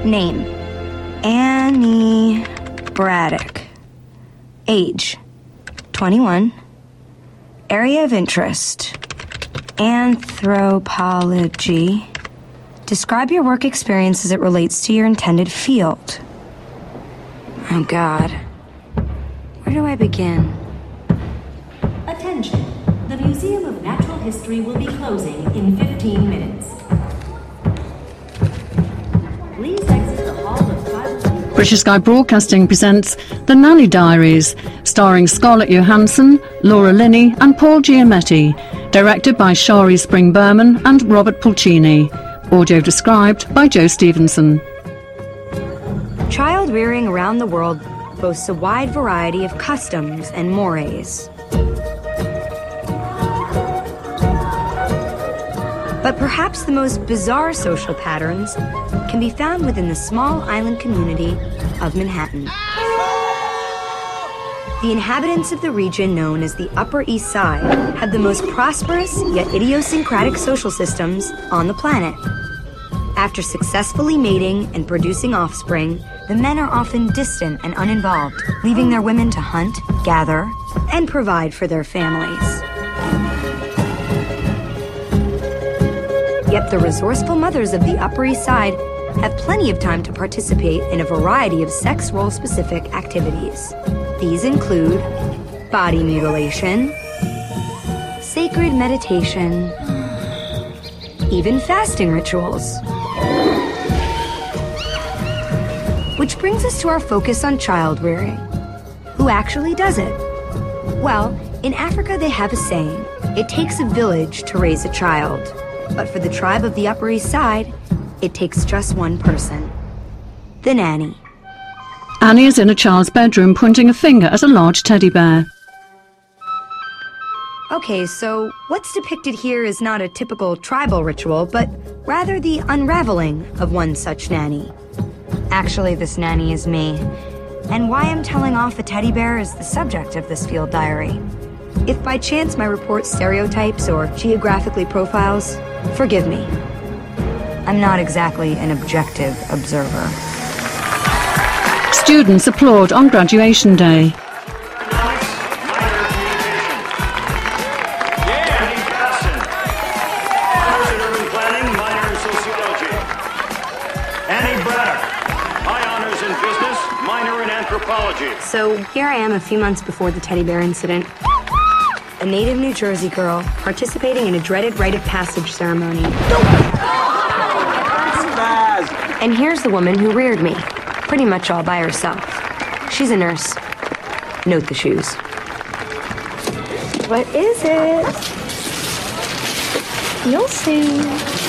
Name: Annie Braddock. Age: 21. Area of interest: anthropology. Describe your work experience as it relates to your intended field. Oh, God. Where do I begin? Attention. The Museum of Natural History will be closing in 15 minutes. Please exit the Hall of Tribal... British Sky Broadcasting presents The Nanny Diaries, starring Scarlett Johansson, Laura Linney and Paul Giamatti, directed by Shari Spring Berman and Robert Pulcini. Audio described by Joe Stevenson. Child rearing around the world boasts a wide variety of customs and mores. But perhaps the most bizarre social patterns can be found within the small island community of Manhattan. The inhabitants of the region known as the Upper East Side have the most prosperous yet idiosyncratic social systems on the planet. After successfully mating and producing offspring, the men are often distant and uninvolved, leaving their women to hunt, gather, and provide for their families. Yet the resourceful mothers of the Upper East Side have plenty of time to participate in a variety of sex role-specific activities. These include body mutilation, sacred meditation, even fasting rituals. Which brings us to our focus on child rearing. Who actually does it? Well, in Africa they have a saying, it takes a village to raise a child. But for the tribe of the Upper East Side, it takes just one person. The nanny. Annie is in a child's bedroom pointing a finger at a large teddy bear. Okay, so what's depicted here is not a typical tribal ritual, but rather the unraveling of one such nanny. Actually, this nanny is me. And why I'm telling off a teddy bear is the subject of this field diary. If by chance my report stereotypes or geographically profiles, forgive me. I'm not exactly an objective observer. Students applaud on graduation day. So here I am a few months before the teddy bear incident. A native New Jersey girl participating in a dreaded rite of passage ceremony. And here's the woman who reared me, pretty much all by herself. She's a nurse. Note the shoes. What is it? You'll see.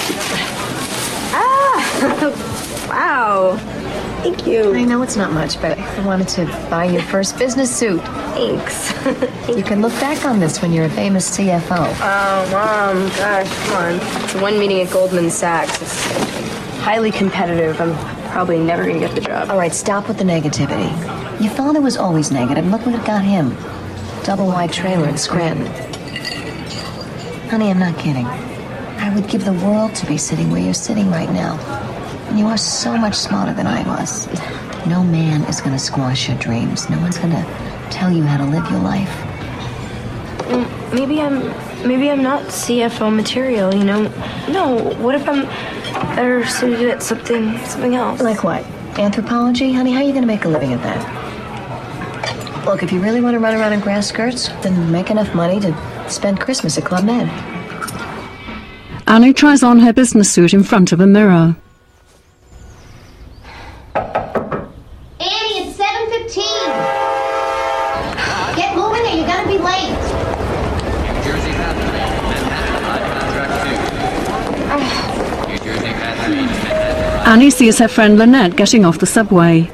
Ah! Wow. Thank you. I know it's not much, but I wanted to buy your first business suit. Thanks. You can look back on this when you're a famous CFO. Oh, Mom, gosh, come on. It's one meeting at Goldman Sachs. It's highly competitive. I'm probably never going to get the job. All right, stop with the negativity. Your father was always negative. Look what it got him. Double wide trailer in Scranton. Honey, I'm not kidding. I would give the world to be sitting where you're sitting right now. And you are so much smarter than I was. No man is going to squash your dreams. No one's going to tell you how to live your life. Maybe I'm not CFO material, you know? No, what if I'm better suited at something else? Like what? Anthropology? Honey, how are you going to make a living at that? Look, if you really want to run around in grass skirts, then make enough money to spend Christmas at Club Med. Annie tries on her business suit in front of a mirror. Annie, it's 7:15. Get moving or you're going to be late. New Jersey Pathway, Manhattan, contract 2. New Jersey Pathway, Manhattan. Annie sees her friend Lynette getting off the subway.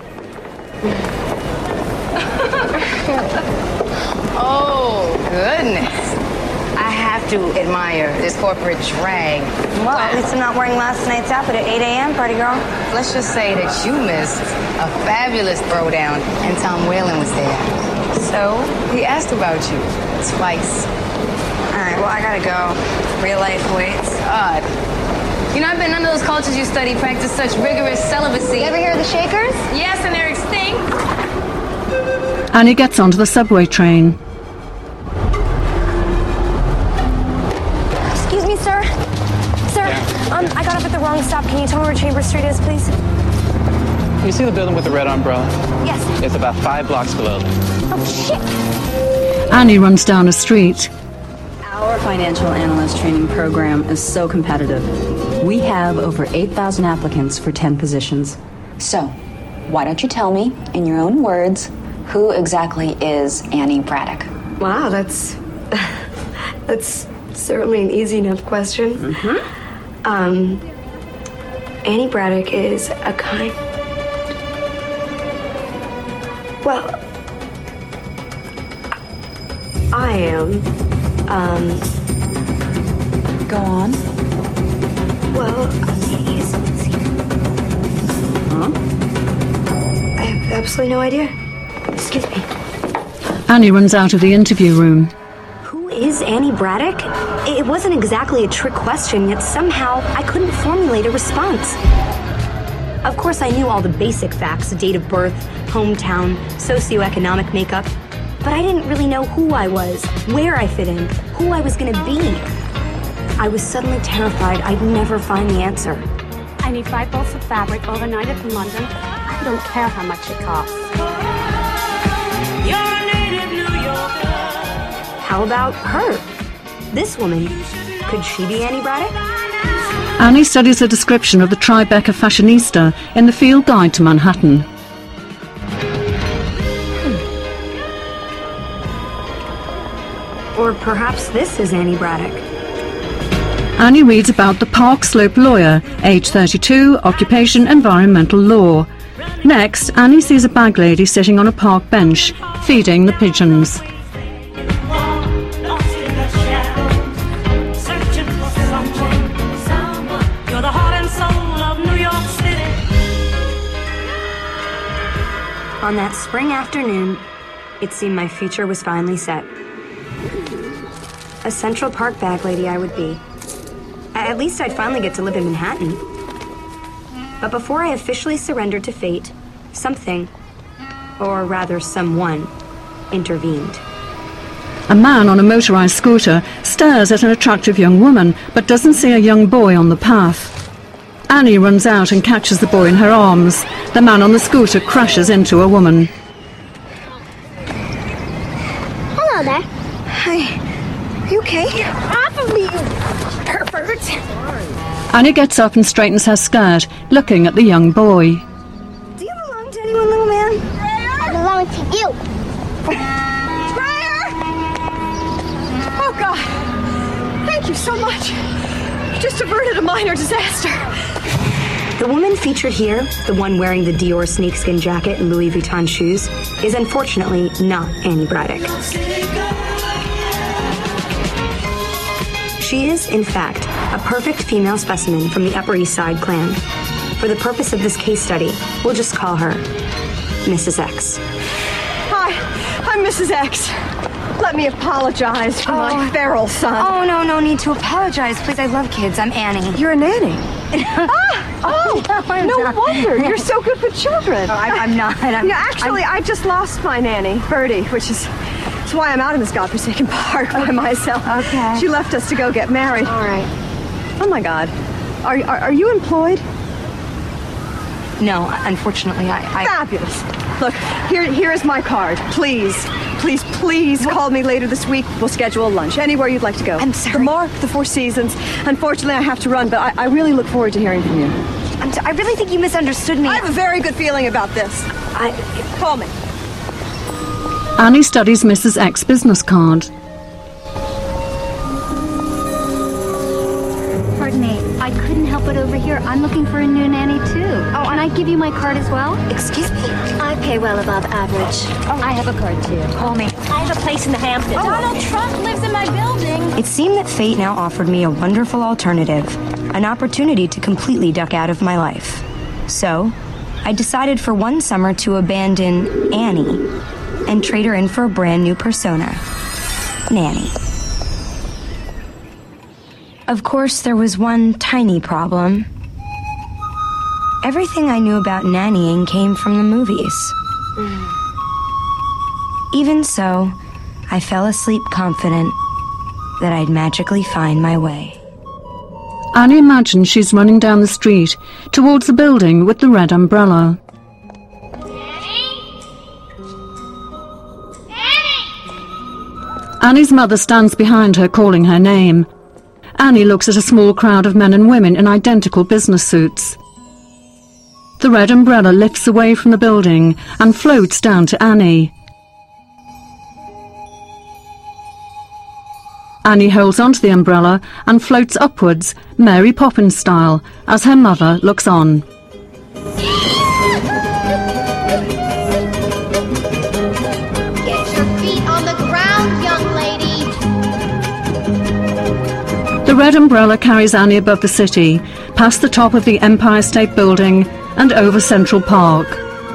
Oh, goodness. I have to admire this corporate drag. Well, at least I'm not wearing last night's outfit at 8 a.m., party girl. Let's just say that you missed a fabulous throwdown, and Tom Whalen was there. So, he asked about you twice. All right, well, I gotta go. Real life waits. God. You know, I bet none of those cultures you study practice such rigorous celibacy. You ever hear of the Shakers? Yes, and they're extinct. Annie gets onto the subway train. Excuse me, sir. Sir, I got off at the wrong stop. Can you tell me where Chambers Street is, please? You see the building with the red umbrella? Yes. It's about 5 blocks below there. Oh, shit. Annie runs down a street. Our financial analyst training program is so competitive. We have over 8,000 applicants for 10 positions. So, why don't you tell me, in your own words, who exactly is Annie Braddock? Wow, that's certainly an easy enough question. Annie Braddock is a kind... Well, I am, Go on. well, I have absolutely no idea. Excuse me. Annie runs out of the interview room. Who is Annie Braddock? It wasn't exactly a trick question, yet somehow I couldn't formulate a response. Of course, I knew all the basic facts, date of birth, hometown, socioeconomic makeup, but I didn't really know who I was, where I fit in, who I was gonna be. I was suddenly terrified I'd never find the answer. I need 5 bolts of fabric overnighted from London. I don't care how much it costs. You're a native New Yorker. How about her? This woman. Could she be Annie Braddock? Annie studies a description of the Tribeca fashionista in the Field Guide to Manhattan. Or perhaps this is Annie Braddock. Annie reads about the Park Slope lawyer, age 32, occupation environmental law. Next, Annie sees a bag lady sitting on a park bench, feeding the pigeons. On that spring afternoon, it seemed my future was finally set. A Central Park bag lady I would be. At least I'd finally get to live in Manhattan. But before I officially surrendered to fate, something, or rather someone, intervened. A man on a motorised scooter stares at an attractive young woman, but doesn't see a young boy on the path. Annie runs out and catches the boy in her arms. The man on the scooter crashes into a woman. Hello there. Hi. Are you okay? Off of me, you pervert. Annie gets up and straightens her skirt, looking at the young boy. Do you belong to anyone, little man? I belong to you. Briar! Oh, God. Thank you so much. You just averted a minor disaster. The woman featured here, the one wearing the Dior snakeskin jacket and Louis Vuitton shoes, is unfortunately not Annie Braddock. She is, in fact, a perfect female specimen from the Upper East Side clan. For the purpose of this case study, we'll just call her Mrs. X. Hi, I'm Mrs. X. Let me apologize for my feral son. Oh, no need to apologize. Please, I love kids. I'm Annie. You're a nanny. No wonder. You're so good with children. I'm not. I just lost my nanny, Bertie, which is why I'm out in this godforsaken park by myself. Okay. She left us to go get married. All right. Oh, my God. Are you employed? No, unfortunately, I... Fabulous. Look, here is my card. Please call me later this week. We'll schedule a lunch. Anywhere you'd like to go. I'm sorry. The Mark, the Four Seasons. Unfortunately, I have to run, but I really look forward to hearing from you. I really think you misunderstood me. I have a very good feeling about this. Call me. Annie studies Mrs. X's business card. Pardon me, I couldn't help but overhear. I'm looking for a new nanny, too. Oh, and I give you my card as well? Excuse me? I pay well above average. Oh, I have a card, too. Call me. I have a place in the Hamptons. Donald Trump lives in my building. It seemed that fate now offered me a wonderful alternative, an opportunity to completely duck out of my life. So, I decided for one summer to abandon Annie and trade her in for a brand new persona, Nanny. Of course, there was one tiny problem. Everything I knew about nannying came from the movies. Even so, I fell asleep confident that I'd magically find my way. Annie imagines she's running down the street towards the building with the red umbrella. Annie's mother stands behind her, calling her name. Annie looks at a small crowd of men and women in identical business suits. The red umbrella lifts away from the building and floats down to Annie. Annie holds onto the umbrella and floats upwards, Mary Poppins style, as her mother looks on. Get your feet on the ground, young lady. The red umbrella carries Annie above the city, past the top of the Empire State Building and over Central Park.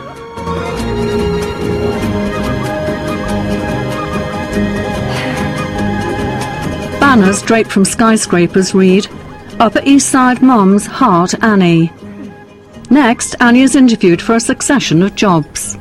Banners draped from skyscrapers read, "Upper East Side Mom's Heart Annie." Next, Annie is interviewed for a succession of jobs.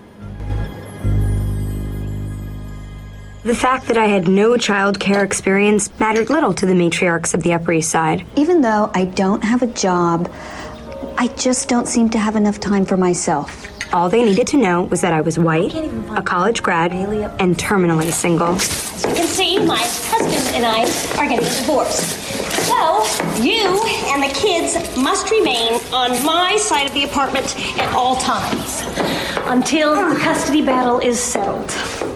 The fact that I had no child care experience mattered little to the matriarchs of the Upper East Side. Even though I don't have a job, I just don't seem to have enough time for myself. All they needed to know was that I was white, a college grad, and terminally single. As you can see, my husband and I are getting a divorce. So, you and the kids must remain on my side of the apartment at all times until the custody battle is settled.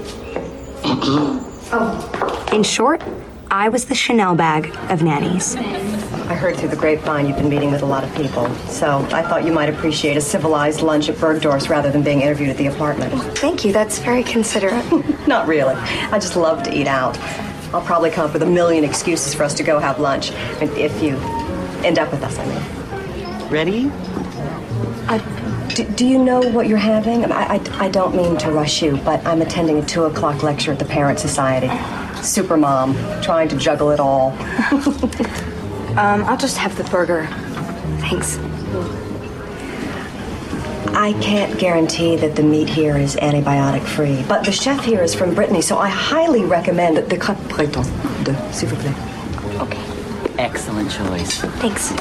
In short, I was the Chanel bag of nannies. I heard through the grapevine you've been meeting with a lot of people, so I thought you might appreciate a civilized lunch at Bergdorf's rather than being interviewed at the apartment. Thank you, that's very considerate. Not really. I just love to eat out. I'll probably come up with a million excuses for us to go have lunch, if you end up with us, I mean. Ready? Do you know what you're having? I don't mean to rush you, but I'm attending a 2 o'clock lecture at the Parent Society. Supermom, trying to juggle it all. I'll just have the burger. Thanks. I can't guarantee that the meat here is antibiotic-free, but the chef here is from Brittany, so I highly recommend the crêpes breton, s'il vous plaît. Okay. Excellent choice. Thanks.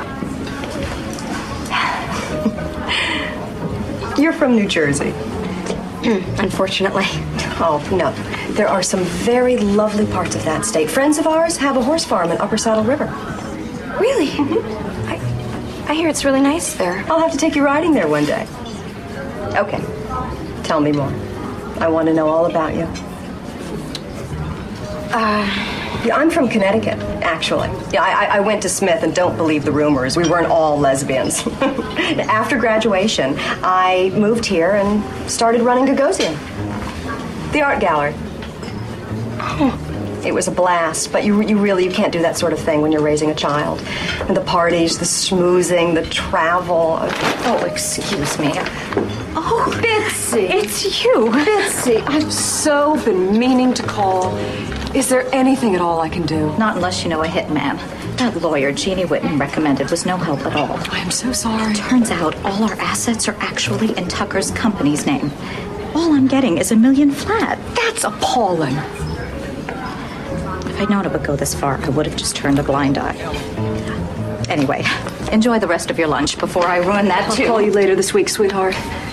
You're from New Jersey. Unfortunately. Oh, no. There are some very lovely parts of that state. Friends of ours have a horse farm in Upper Saddle River. Really? I hear it's really nice there. I'll have to take you riding there one day. Okay. Tell me more. I want to know all about you. Yeah, I'm from Connecticut, actually. Yeah, I went to Smith, and don't believe the rumors. We weren't all lesbians. After graduation, I moved here and started running Gagosian, the art gallery. It was a blast, but you can't do that sort of thing when you're raising a child. And the parties, the schmoozing, the travel. Oh, excuse me. Oh, Bitsy. It's you. Bitsy, I've so been meaning to call. Is there anything at all I can do? Not unless you know a hitman. That lawyer Jeannie Whitten recommended was no help at all. I am so sorry. It turns out all our assets are actually in Tucker's company's name. All I'm getting is $1 million flat. That's appalling. If I'd known it would go this far, I would have just turned a blind eye. Anyway, enjoy the rest of your lunch before I ruin that too. I'll call you later this week, sweetheart.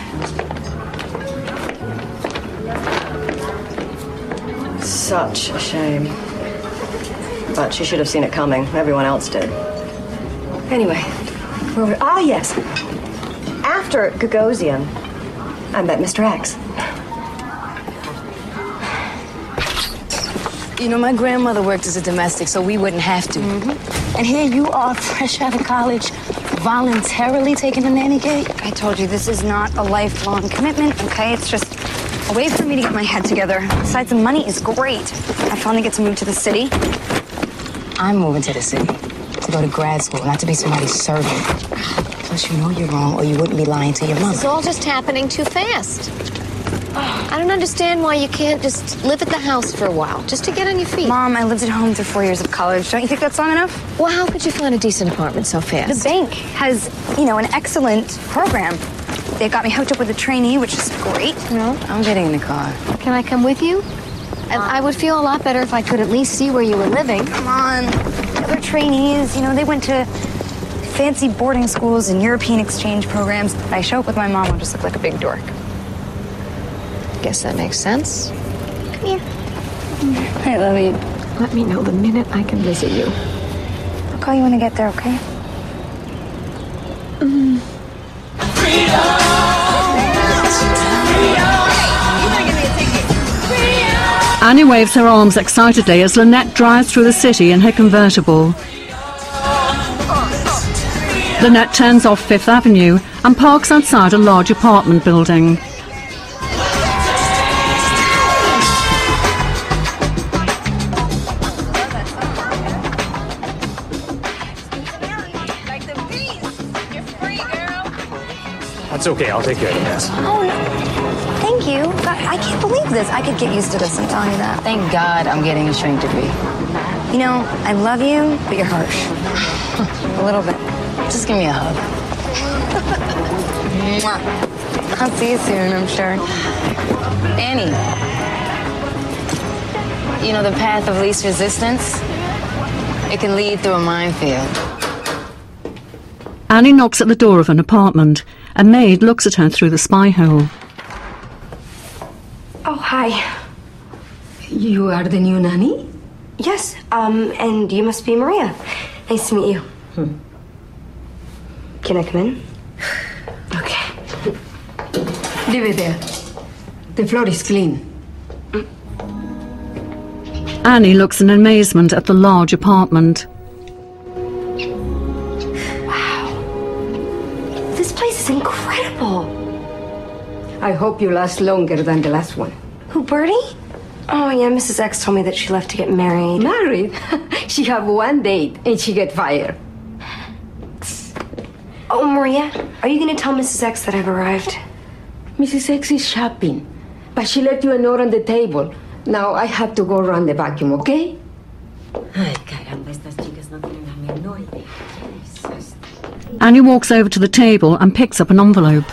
Such a shame. But she should have seen it coming. Everyone else did. Anyway, where were... Ah, yes. After Gagosian, I met Mr. X. You know, my grandmother worked as a domestic, so we wouldn't have to. And here you are, fresh out of college, voluntarily taking a nanny gig? I told you, this is not a lifelong commitment, okay? It's just a way for me to get my head together. Besides, the money is great. I finally get to move to the city. I'm moving to the city to go to grad school, not to be somebody's servant. Plus, you know you're wrong, or you wouldn't be lying to your mother. It's all just happening too fast. I don't understand why you can't just live at the house for a while, just to get on your feet. Mom, I lived at home through 4 years of college. Don't you think that's long enough? Well, how could you find a decent apartment so fast? The bank has, an excellent program. They got me hooked up with a trainee, which is great. I'm getting in the car. Can I come with you? I would feel a lot better if I could at least see where you were living. Come on. Other trainees, they went to fancy boarding schools and European exchange programs. If I show up with my mom, I'll just look like a big dork. Guess that makes sense. Come here. I love you. Let me know the minute I can visit you. I'll call you when I get there, okay? Annie waves her arms excitedly as Lynette drives through the city in her convertible. Lynette turns off Fifth Avenue and parks outside a large apartment building. That's okay, I'll take care of the mess. Oh, no. Thank you. I can't believe this. I could get used to this, I'm telling you that. Thank God I'm getting a shrink degree. I love you, but you're harsh. A little bit. Just give me a hug. I'll see you soon, I'm sure. Annie. The path of least resistance? It can lead through a minefield. Annie knocks at the door of an apartment. A maid looks at her through the spy hole. Oh, hi. You are the new nanny? Yes, and you must be Maria. Nice to meet you. Can I come in? Okay. Leave it there. The floor is clean. Annie looks in amazement at the large apartment. This place is incredible. I hope you last longer than the last one. Who, Bertie? Oh, yeah, Mrs. X told me that she left to get married. Married? She have one date and she get fired. Oh, Maria, are you going to tell Mrs. X that I've arrived? Mrs. X is shopping, but she left you a note on the table. Now I have to go run the vacuum, okay? Ay, caramba, estas chicas no tienen la menor idea. Annie walks over to the table and picks up an envelope.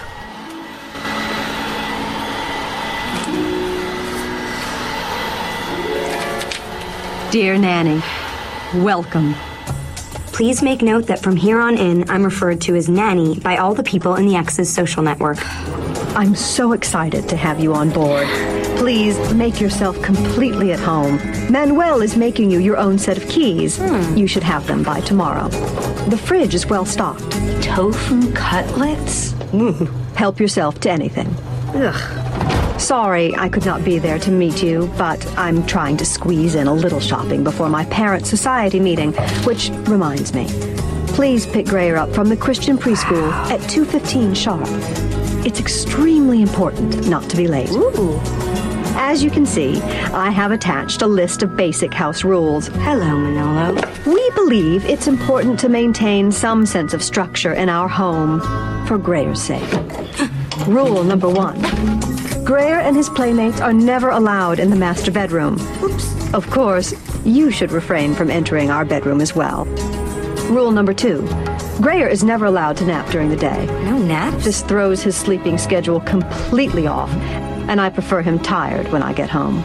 Dear Nanny, welcome. Please make note that from here on in, I'm referred to as Nanny by all the people in the X's social network. I'm so excited to have you on board. Please make yourself completely at home. Manuel is making you your own set of keys. You should have them by tomorrow. The fridge is well stocked. Tofu cutlets? Help yourself to anything. Sorry I could not be there to meet you, but I'm trying to squeeze in a little shopping before my parents' society meeting, which reminds me. Please pick Grayer up from the Christian preschool at 2:15 sharp. It's extremely important not to be late. As you can see, I have attached a list of basic house rules. Hello, Manolo. We believe it's important to maintain some sense of structure in our home for Grayer's sake. Rule number 1. Grayer and his playmates are never allowed in the master bedroom. Oops. Of course, you should refrain from entering our bedroom as well. Rule number 2. Grayer is never allowed to nap during the day. No naps? This throws his sleeping schedule completely off, and I prefer him tired when I get home.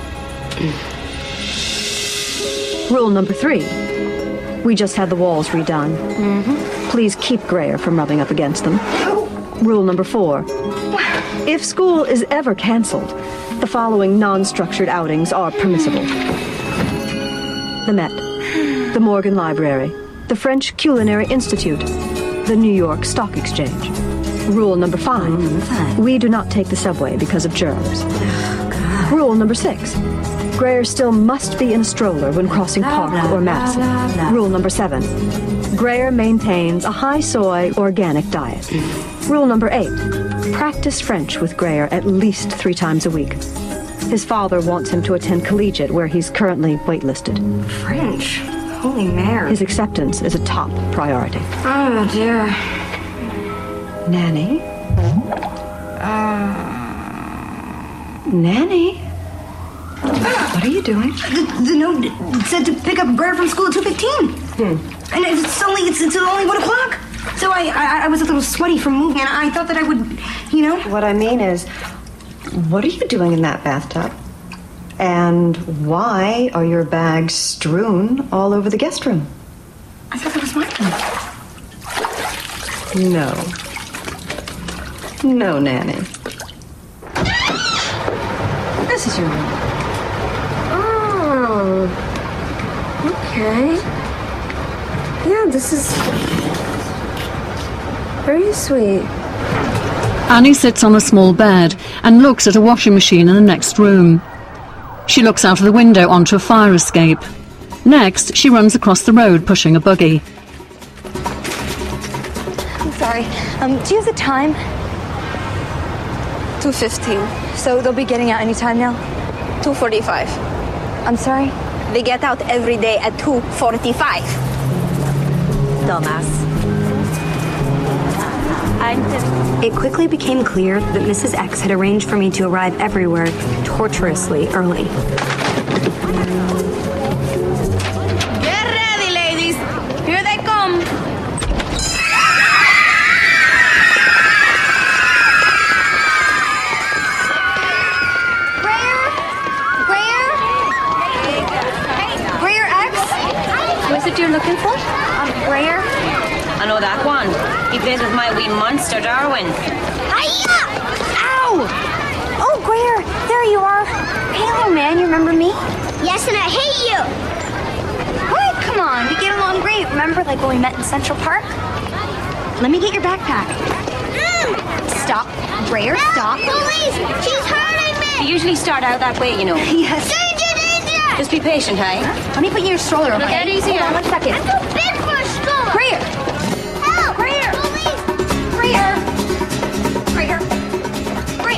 Rule number 3. We just had the walls redone. Please keep Grayer from rubbing up against them. Rule number 4. If school is ever canceled, the following non-structured outings are permissible. The Met, the Morgan Library, the French Culinary Institute, the New York Stock Exchange. Rule number 5. We do not take the subway because of germs. Rule number 6. Grayer still must be in a stroller when crossing Park or Madison. Rule number 7. Grayer maintains a high soy organic diet. Rule number 8. Practice French with Grayer at least 3 times a week. His father wants him to attend collegiate, where he's currently waitlisted. French? Holy Mary. His acceptance is a top priority. Oh, dear. Nanny? Nanny? What are you doing? The note said to pick up Greer from school at 2:15. And it's only 1 o'clock. So I was a little sweaty from moving, and I thought that I would, you know. What I mean is, what are you doing in that bathtub? And why are your bags strewn all over the guest room? I thought that was my room. No, Nanny. This is your room. Oh. Okay. Yeah, this is very sweet. Annie sits on a small bed and looks at a washing machine in the next room. She looks out of the window onto a fire escape. Next, she runs across the road pushing a buggy. I'm sorry. Do you have the time? 2:15. So they'll be getting out any time now? 2:45. I'm sorry? They get out every day at 2:45. Dumbass. It quickly became clear that Mrs. X had arranged for me to arrive everywhere torturously early. Get ready, ladies. Here they come. Greer X? Who is it you're looking for? Greer? I know that one. He plays with my wee monster, Darwin. Hiya! Ow! Oh, Greer, there you are. Hey, little man, you remember me? Yes, and I hate you. What? Come on, we get along great. Remember, like when we met in Central Park? Let me get your backpack. Stop, Greer, stop. Police! She's hurting me! They usually start out that way, you know. Yes. Danger, danger! Just be patient, hey? Let me put you in your stroller, okay? Look, get easier. Hold on 1 second. I'm too big for a stroller. Greer! Help! Greer! Police! Greer! Greer! Greer!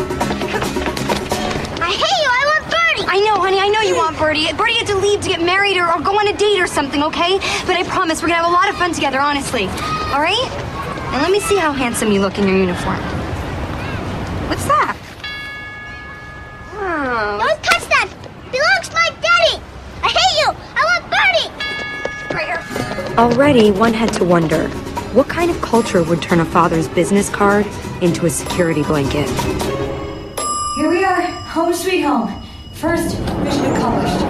I hate you! I want Birdie! I know, honey, I know you want Birdie. Birdie had to leave to get married or go on a date or something, okay? But I promise we're gonna have a lot of fun together, honestly. All right? And let me see how handsome you look in your uniform. What's that? Oh. Don't touch that! Belongs to my daddy! I hate you! I want Birdie! Greer. Already, one had to wonder, what kind of culture would turn a father's business card into a security blanket? Here we are, home sweet home. First mission accomplished.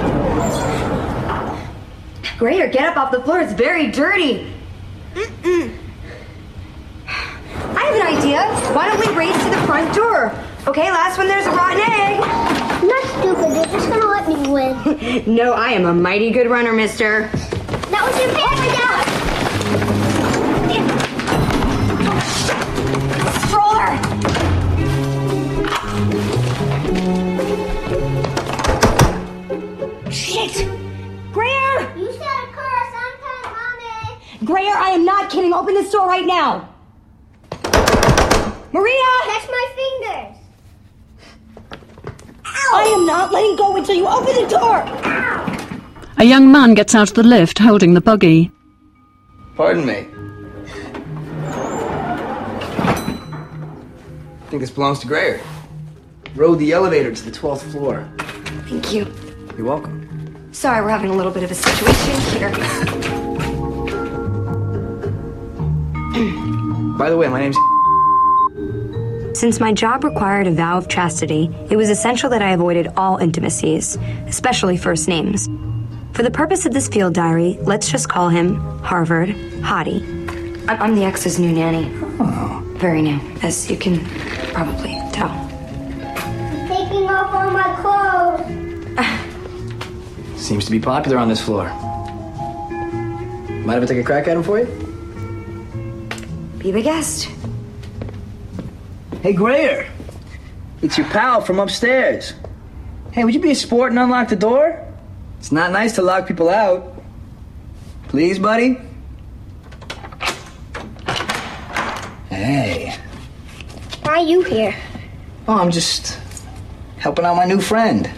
Greer, get up off the floor. It's very dirty. I have an idea. Why don't we race to the front door? Okay, last one there's a rotten egg. I'm not stupid. They're just gonna let me win. No, I am a mighty good runner, mister. That was your family down. Stroller! Shit! Greer! You said a curse. I'm telling Mommy. Greer, I am not kidding. Open this door right now. Maria! Catch my fingers. I am not letting go until you open the door. A young man gets out of the lift holding the buggy. Pardon me. I think this belongs to Greer. Rode the elevator to the 12th floor. Thank you. You're welcome. Sorry, we're having a little bit of a situation here. By the way, my name's... Since my job required a vow of chastity, it was essential that I avoided all intimacies, especially first names. For the purpose of this field diary, let's just call him Harvard Hottie. I'm the ex's new nanny. Oh. Very new, as you can probably tell. I'm taking off all my clothes. Seems to be popular on this floor. Mind if I take a crack at him for you? Be the guest. Hey, Greer. It's your pal from upstairs. Hey, would you be a sport and unlock the door? It's not nice to lock people out. Please, buddy? Hey. Why are you here? Oh, I'm just helping out my new friend.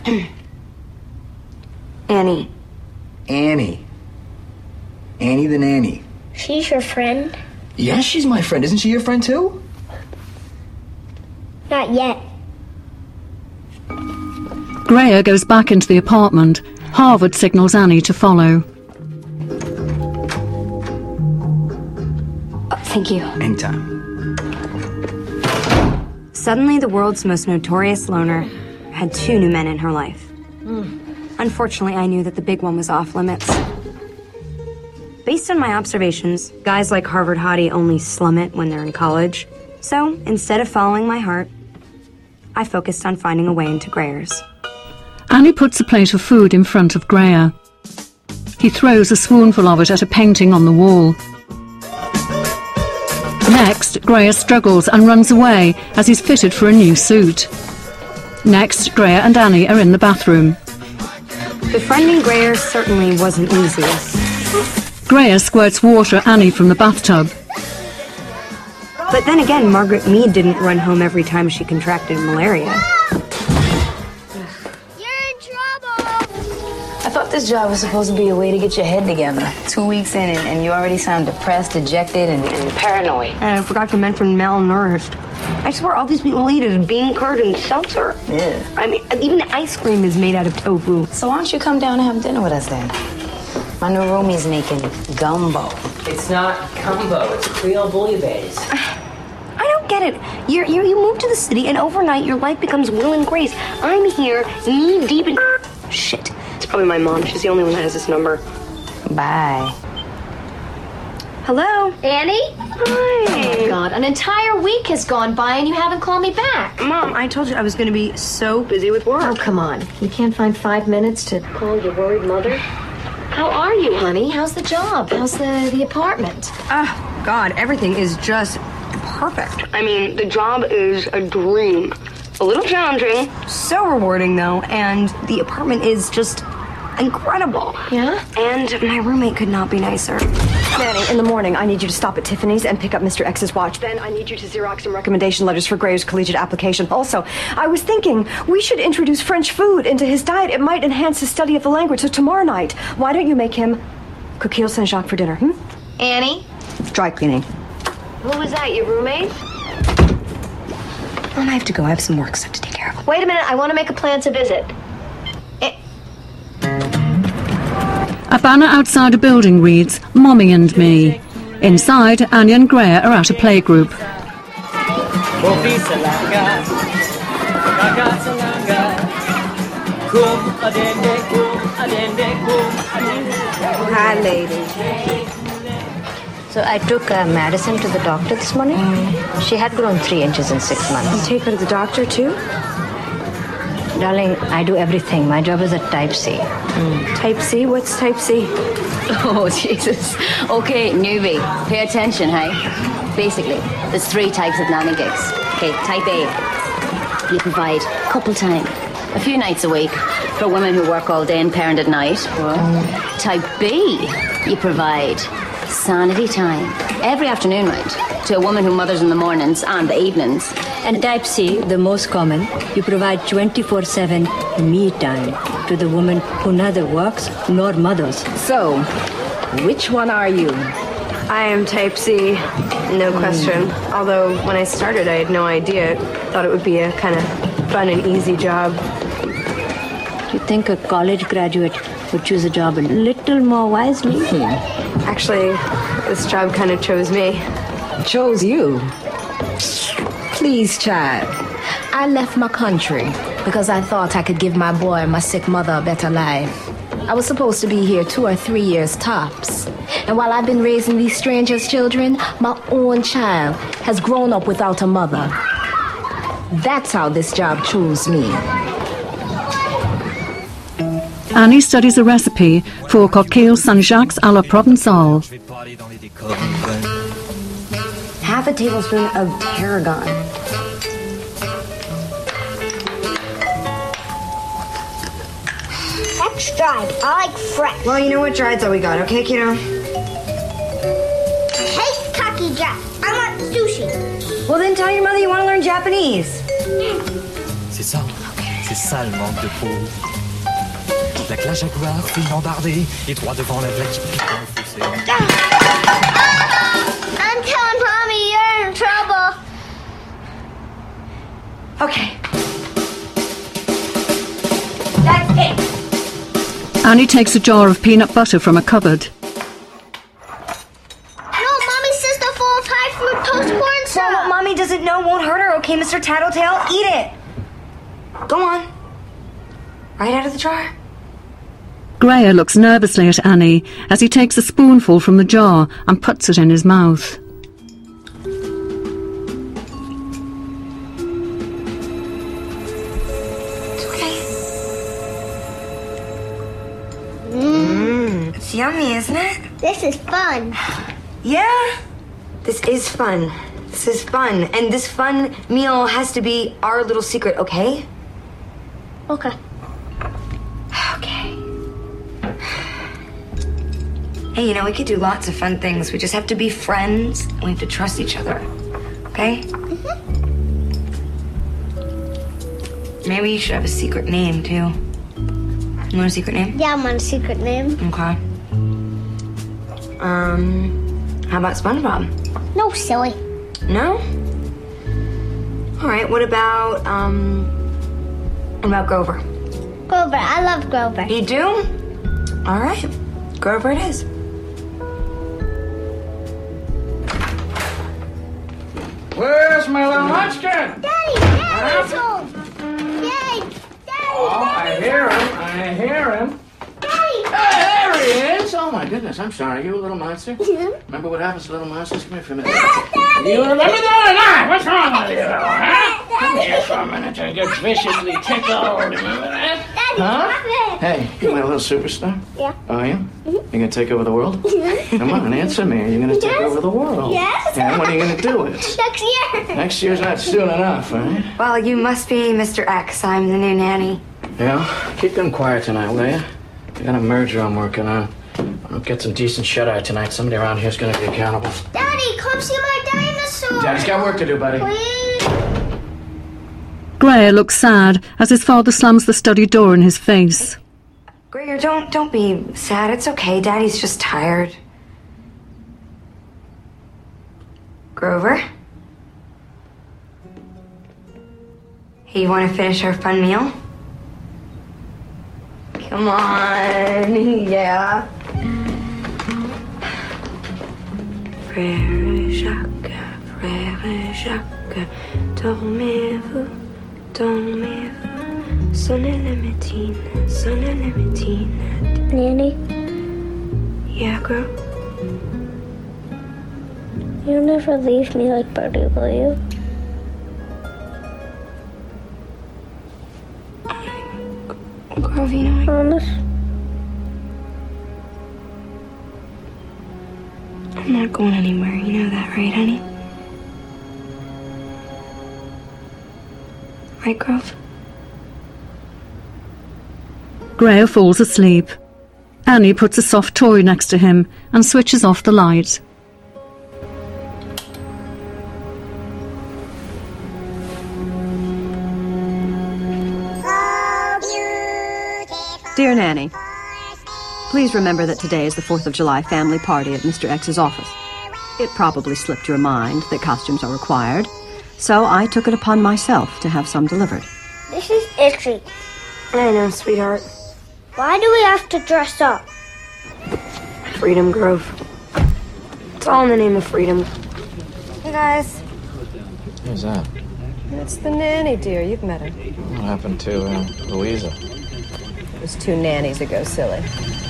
Annie. Annie. Annie the nanny. She's your friend? Yes, she's my friend. Isn't she your friend, too? Not yet. Greer goes back into the apartment. Harwood signals Annie to follow. Thank you. Anytime. Suddenly, the world's most notorious loner had 2 new men in her life. Unfortunately, I knew that the big one was off limits. Based on my observations, guys like Harvard hottie only slum it when they're in college. So, instead of following my heart, I focused on finding a way into Greyer's. Annie puts a plate of food in front of Greer. He throws a spoonful of it at a painting on the wall. Next, Greer struggles and runs away as he's fitted for a new suit. Next, Greer and Annie are in the bathroom. Befriending Greer certainly wasn't easy. Greer squirts water at Annie from the bathtub. But then again, Margaret Mead didn't run home every time she contracted malaria. I thought this job was supposed to be a way to get your head together. 2 weeks in and you already sound depressed, dejected, and paranoid. And I forgot to mention malnourished. I swear all these people eat is bean curd and seltzer. Yeah. I mean, even the ice cream is made out of tofu. So why don't you come down and have dinner with us then? My new roomie's making gumbo. It's not gumbo, it's Creole bouillabaisse. I don't get it. You move to the city and overnight your life becomes Will and Grace. I'm here, knee deep in shit. It's probably my mom. She's the only one that has this number. Bye. Hello? Annie? Hi. Oh, God. An entire week has gone by and you haven't called me back. Mom, I told you I was going to be so busy with work. Oh, come on. You can't find 5 minutes to call your worried mother? How are you, honey? How's the job? How's the apartment? Oh, God, everything is just perfect. I mean, the job is a dream. A little challenging. So rewarding, though, and the apartment is just incredible. Yeah? And my roommate could not be nicer. Nanny, in the morning, I need you to stop at Tiffany's and pick up Mr. X's watch. Then I need you to Xerox some recommendation letters for Greyer's collegiate application. Also, I was thinking we should introduce French food into his diet. It might enhance his study of the language. So tomorrow night, why don't you make him coquille Saint-Jacques for dinner, Annie? Dry cleaning. Who was that, your roommate? I have to go. I have some work stuff to take care of. Wait a minute. I want to make a plan to visit. A banner outside a building reads, Mommy and Me. Inside, Annie and Greer are at a playgroup. Hi, ladies. So I took Madison to the doctor this morning. She had grown 3 inches in 6 months. You take her to the doctor, too? Darling, I do everything. My job is at Type C. Type C? What's Type C? Oh, Jesus. Okay, newbie, pay attention, hey? Basically, there's 3 types of nanny gigs. Okay, Type A, you provide couple time, a few nights a week for women who work all day and parent at night. Type B, you provide sanity time every afternoon, right, to a woman who mothers in the mornings and the evenings. And Type C, the most common, you provide 24/7 me time to the woman who neither works nor mothers. So, which one are you? I am Type C, no question. Although, when I started, I had no idea. Thought it would be a kind of fun and easy job. Do you think a college graduate would choose a job a little more wisely? Actually, this job kind of chose me. Chose you? Please, child. I left my country because I thought I could give my boy and my sick mother a better life. I was supposed to be here 2 or 3 years tops. And while I've been raising these strangers' children, my own child has grown up without a mother. That's how this job chose me. Annie studies a recipe for coquille Saint-Jacques à la Provençale. Half a tablespoon of tarragon. That's dried. I like fresh. Well, you know what? Dried's all we got, okay, kiddo? I hate Taki Jack. I want sushi. Well, then tell your mother you want to learn Japanese. C'est ça. C'est ça le manque de peau. La classe Jaguar, fille embardée, et droit devant la blague qui pique dans le fossé. I'm telling Mommy you're in trouble. Okay. Annie takes a jar of peanut butter from a cupboard. No, Mommy says they're full of high fructose corn syrup. Well, what Mommy doesn't know won't hurt her, okay, Mr. Tattletale? Eat it. Go on. Right out of the jar. Greer looks nervously at Annie as he takes a spoonful from the jar and puts it in his mouth. It's yummy, isn't it? This is fun. Yeah, this is fun. This is fun. And this fun meal has to be our little secret, okay? Okay. Okay. Hey, you know, we could do lots of fun things. We just have to be friends, and we have to trust each other. Okay? Maybe you should have a secret name, too. You want a secret name? Yeah, I want a secret name. Okay. How about SpongeBob? No, silly. No? All right, what about Grover? Grover, I love Grover. You do? All right, Grover it is. Where's my little munchkin? Daddy's home. Yay! Daddy, Oh, I hear him. Daddy! There he is! Oh my goodness, I'm sorry. You a little monster? Remember what happens to little monsters? Come here for a minute. You remember that or not? What's wrong with you? Huh? Come here for a minute and get viciously tickled. Remember that? Daddy, Huh? stop it. Hey, you my little superstar? Yeah. Oh, yeah? You gonna take over the world? Come on, answer me. Are you gonna take over the world? Yes. Yeah, when are you gonna do it? Next year. Next year's not soon enough, right? Well, you must be Mr. X. I'm the new nanny. Yeah, keep them quiet tonight, will you? I got a merger I'm working on. I'll get some decent shut-eye tonight. Somebody around here's gonna be accountable. Daddy, come see my dinosaur. Daddy's got work to do, buddy. Please. Greer looks sad as his father slams the study door in his face. Greer, don't be sad. It's okay. Daddy's just tired. Grover? Hey, you want to finish our fun meal? Come on. Yeah. Frère Jacques, dormez-vous, sonnez les matines. Nanny, Yeah, girl? you'll never leave me like Birdie, will you? Grove, you know, Promise? I'm not going anywhere. You know that, right, honey? Right, Grove? Greer falls asleep. Annie puts a soft toy next to him and switches off the light. Dear Nanny, please remember that today is the 4th of July family party at Mr. X's office. It probably slipped your mind that costumes are required, so I took it upon myself to have some delivered. This is itchy. I know, sweetheart. Why do we have to dress up? Freedom, Grove. It's all in the name of freedom. Hey, guys. Who's that? It's the nanny, dear. You've met her. What happened to Louisa? It was 2 nannies ago, silly.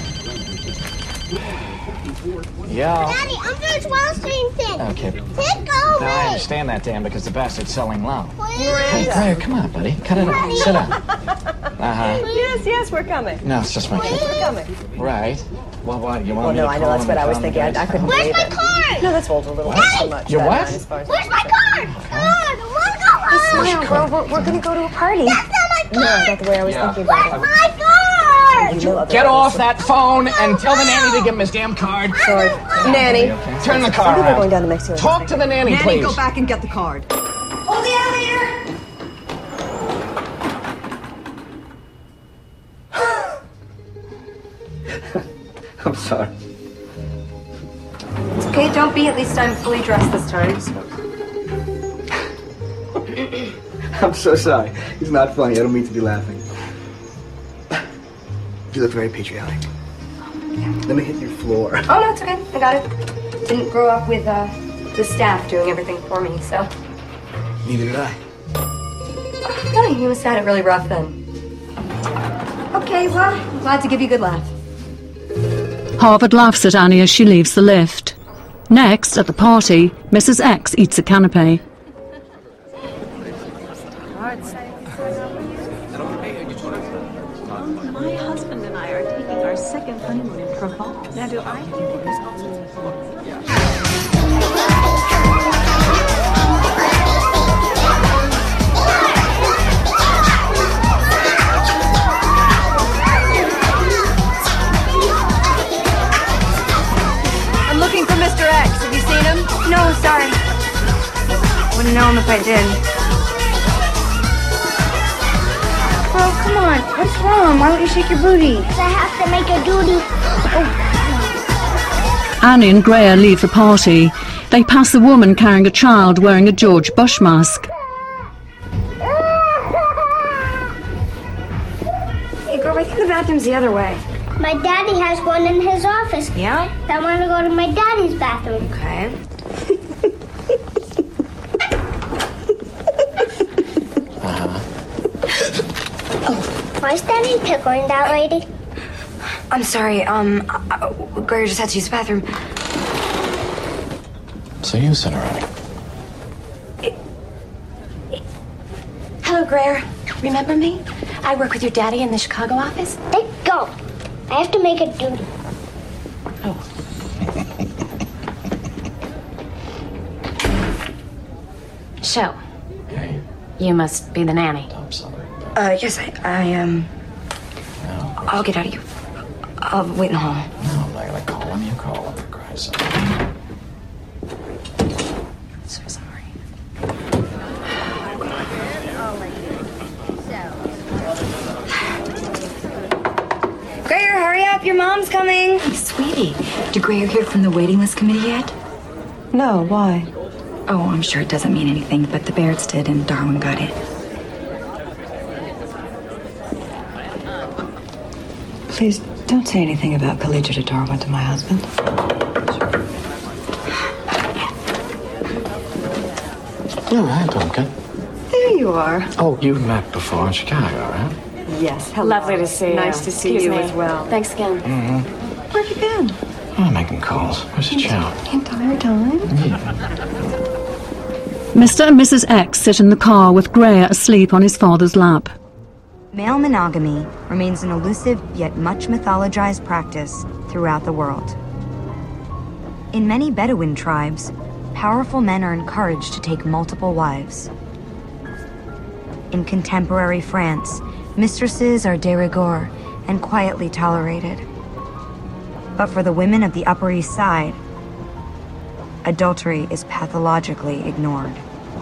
Yeah. Daddy, I'm doing 12 string thing. Okay. Take Now over. I understand that, Dan, because the bastard's selling low. Hey, Please. Greer, come on, buddy. Cut it out. Sit down. Yes, we're coming. No, it's just my kid. We're coming. Right. Well, what? You want Oh, me no, to I know. call That's him what I and was tell him thinking. the I guy's couldn't coming? believe Where's my it. card? No, that's rolled a little too much. Your what? Where's my card? Card. Wanna go home? Smile, Grove. We're gonna go to a party. That's not my No, card. not the way I was thinking about Where's it. my card? Get off that phone and tell the nanny to give him his damn card. Sorry. Nanny. Turn the Some car people are going around. down to Mexico. Talk to the nanny, Nanny, please. go back and get the card. Hold the elevator! I'm sorry. It's okay, don't be. At least I'm fully dressed this time. I'm so sorry. It's not funny. I don't mean to be laughing. You look very patriotic. Let me hit your floor. Oh, no, it's okay. I got it. Didn't grow up with the staff doing everything for me, so. Neither did I. Oh, you must have had it really rough then. Okay, well, I'm glad to give you a good laugh. Harvard laughs at Annie as she leaves the lift. Next, at the party, Mrs. X eats a canapé. My husband and I are taking our second honeymoon in Provence. Now, do I think it is I'm looking for Mr. X. Have you seen him? No, sorry. Wouldn't know him if I did. Oh, come on. What's wrong? Why don't you shake your booty? I have to make a duty. Annie and Greer leave the party. They pass a woman carrying a child wearing a George Bush mask. Hey, girl, I think the bathroom's the other way. My daddy has one in his office. Yeah? I want to go to my daddy's bathroom. Okay. Why is Daddy pickling that lady? I'm sorry, Greer just had to use the bathroom. So you said already. Hello, Greer. Remember me? I work with your daddy in the Chicago office. Let go. I have to make a duty. So, you must be the nanny. I'm sorry. Yes, I'll get out of here. I'll wait in the hall. No, I'm not gonna call him. You call him, for Christ's sake. So sorry. Greer, hurry up. Your mom's coming. Hey, sweetie, did Greer hear from the waiting list committee yet? No, why? Oh, I'm sure it doesn't mean anything, but the Bairds did and Darwin got it. Please don't say anything about Collegiate or Darwin to my husband. All right, Duncan. There you are. Oh, you've met before in Chicago, right? Yes, hello. Lovely to see you. Nice to see you as well. Thanks again. Mm-hmm. Where have you been? I'm making calls. Where's the chow? The entire time? Mr. and Mrs. X sit in the car with Greer asleep on his father's lap. Male monogamy remains an elusive yet much mythologized practice throughout the world. In many Bedouin tribes, powerful men are encouraged to take multiple wives. In contemporary France, mistresses are de rigueur and quietly tolerated. But for the women of the Upper East Side, adultery is pathologically ignored.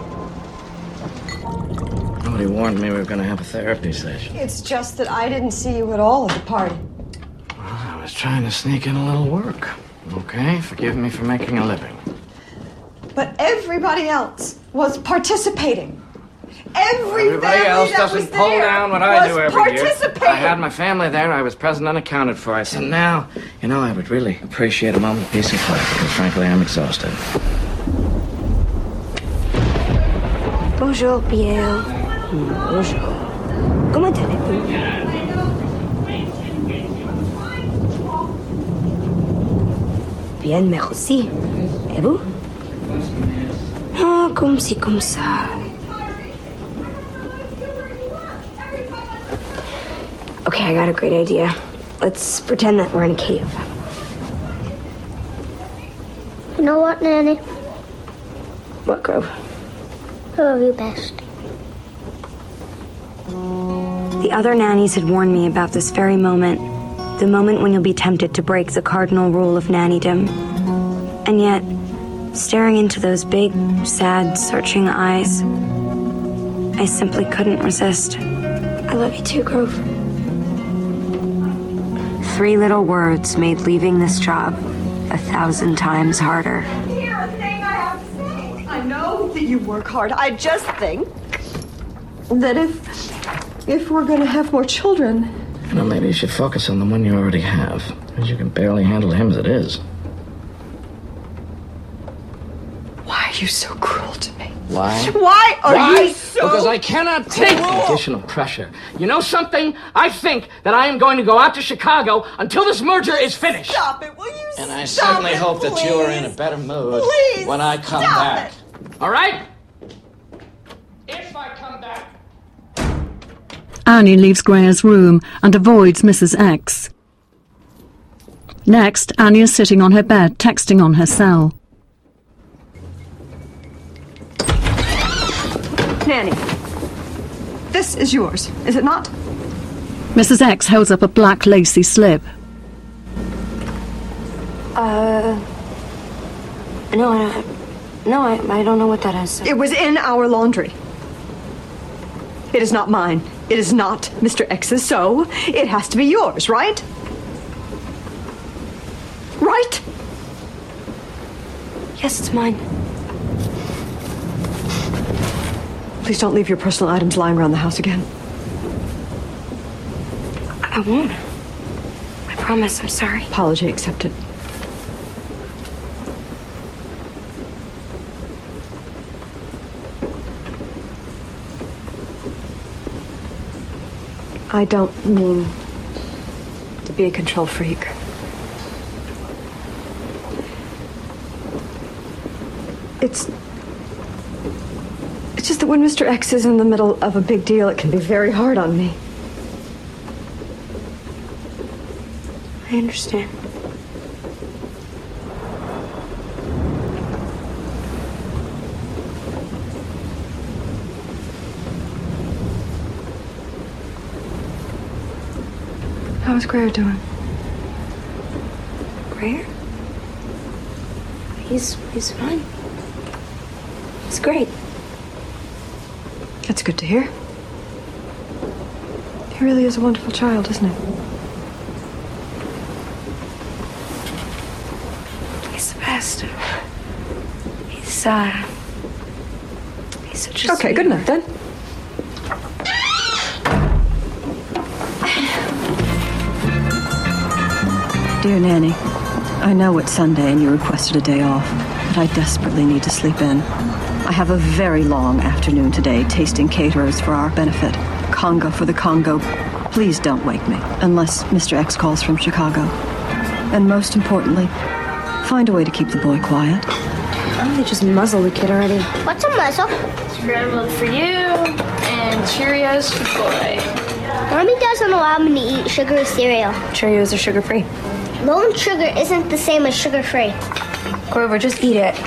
Nobody warned me we were going to have a therapy session. It's just that I didn't see you at all at the party. Well, I was trying to sneak in a little work. Okay, forgive me for making a living. But everybody else was participating. Everybody else doesn't pull down what I do every year. I had my family there. I was present and accounted for. I said, now, I would really appreciate a moment of peace and quiet because, frankly, I'm exhausted. Bonjour, Pierre. Bonjour. Comment allez-vous? Bien, merci. Et vous? Ah, comme ci, comme ça. Okay, I got a great idea. Let's pretend that we're in a cave. You know what, Nanny? What, Grove? I love you best. The other nannies had warned me about this very moment, the moment when you'll be tempted to break the cardinal rule of nannydom. And yet, staring into those big, sad, searching eyes, I simply couldn't resist. I love you too, Grove. 3 little words made leaving this job 1,000 times harder. I know that you work hard. I just think that if we're going to have more children, You know, maybe you should focus on the one you already have, because you can barely handle him as it is. Why are you so cruel to me? Why? Why are you so Because I cannot take additional pressure. You know something? I think that I am going to go out to Chicago until this merger is finished. Stop it, will you? And I stop certainly it, hope that you are in a please? better mood Please, when I come stop back. All right? If I come back. Annie leaves Greer's room and avoids Mrs. X. Next, Annie is sitting on her bed, texting on her cell. Nanny, this is yours, is it not? Mrs. X holds up a black lacy slip. No, I don't know what that is. It was in our laundry. It is not mine. It is not Mr. X's, so it has to be yours, right? Right? Yes, it's mine. Please don't leave your personal items lying around the house again. I won't. I promise, I'm sorry. Apology accepted. I don't mean to be a control freak. It's just that when Mr. X is in the middle of a big deal, it can be very hard on me. I understand. How's Greer doing? Greer? He's fine. He's great. That's good to hear. He really is a wonderful child, isn't he? He's the best. He's such a Okay, good enough then. Dear Nanny, I know it's Sunday and you requested a day off, but I desperately need to sleep in. I have a very long afternoon today tasting caterers for our benefit. Conga for the Congo. Please don't wake me unless Mr. X calls from Chicago. And most importantly, find a way to keep the boy quiet. Why don't they just muzzle the kid already? What's a muzzle? Scrambled for you and Cheerios for Boy. Mommy doesn't allow me to eat sugary cereal. Cheerios are sugar-free. Low in sugar isn't the same as sugar-free. Grover, just eat it.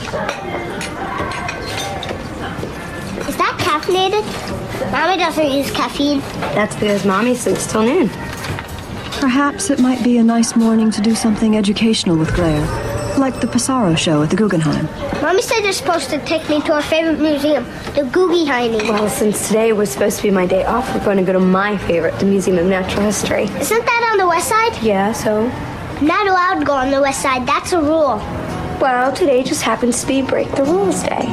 Is that caffeinated? Mommy doesn't use caffeine. That's because Mommy sleeps till noon. Perhaps it might be a nice morning to do something educational with Greer, like the Pissarro show at the Guggenheim. Mommy said you're supposed to take me to our favorite museum, the Guggenheim. Well, since today was supposed to be my day off, we're going to go to my favorite, the Museum of Natural History. Isn't that on the west side? Yeah, so? I'm not allowed to go on the west side. That's a rule. Well, today just happens to be Break the Rules Day.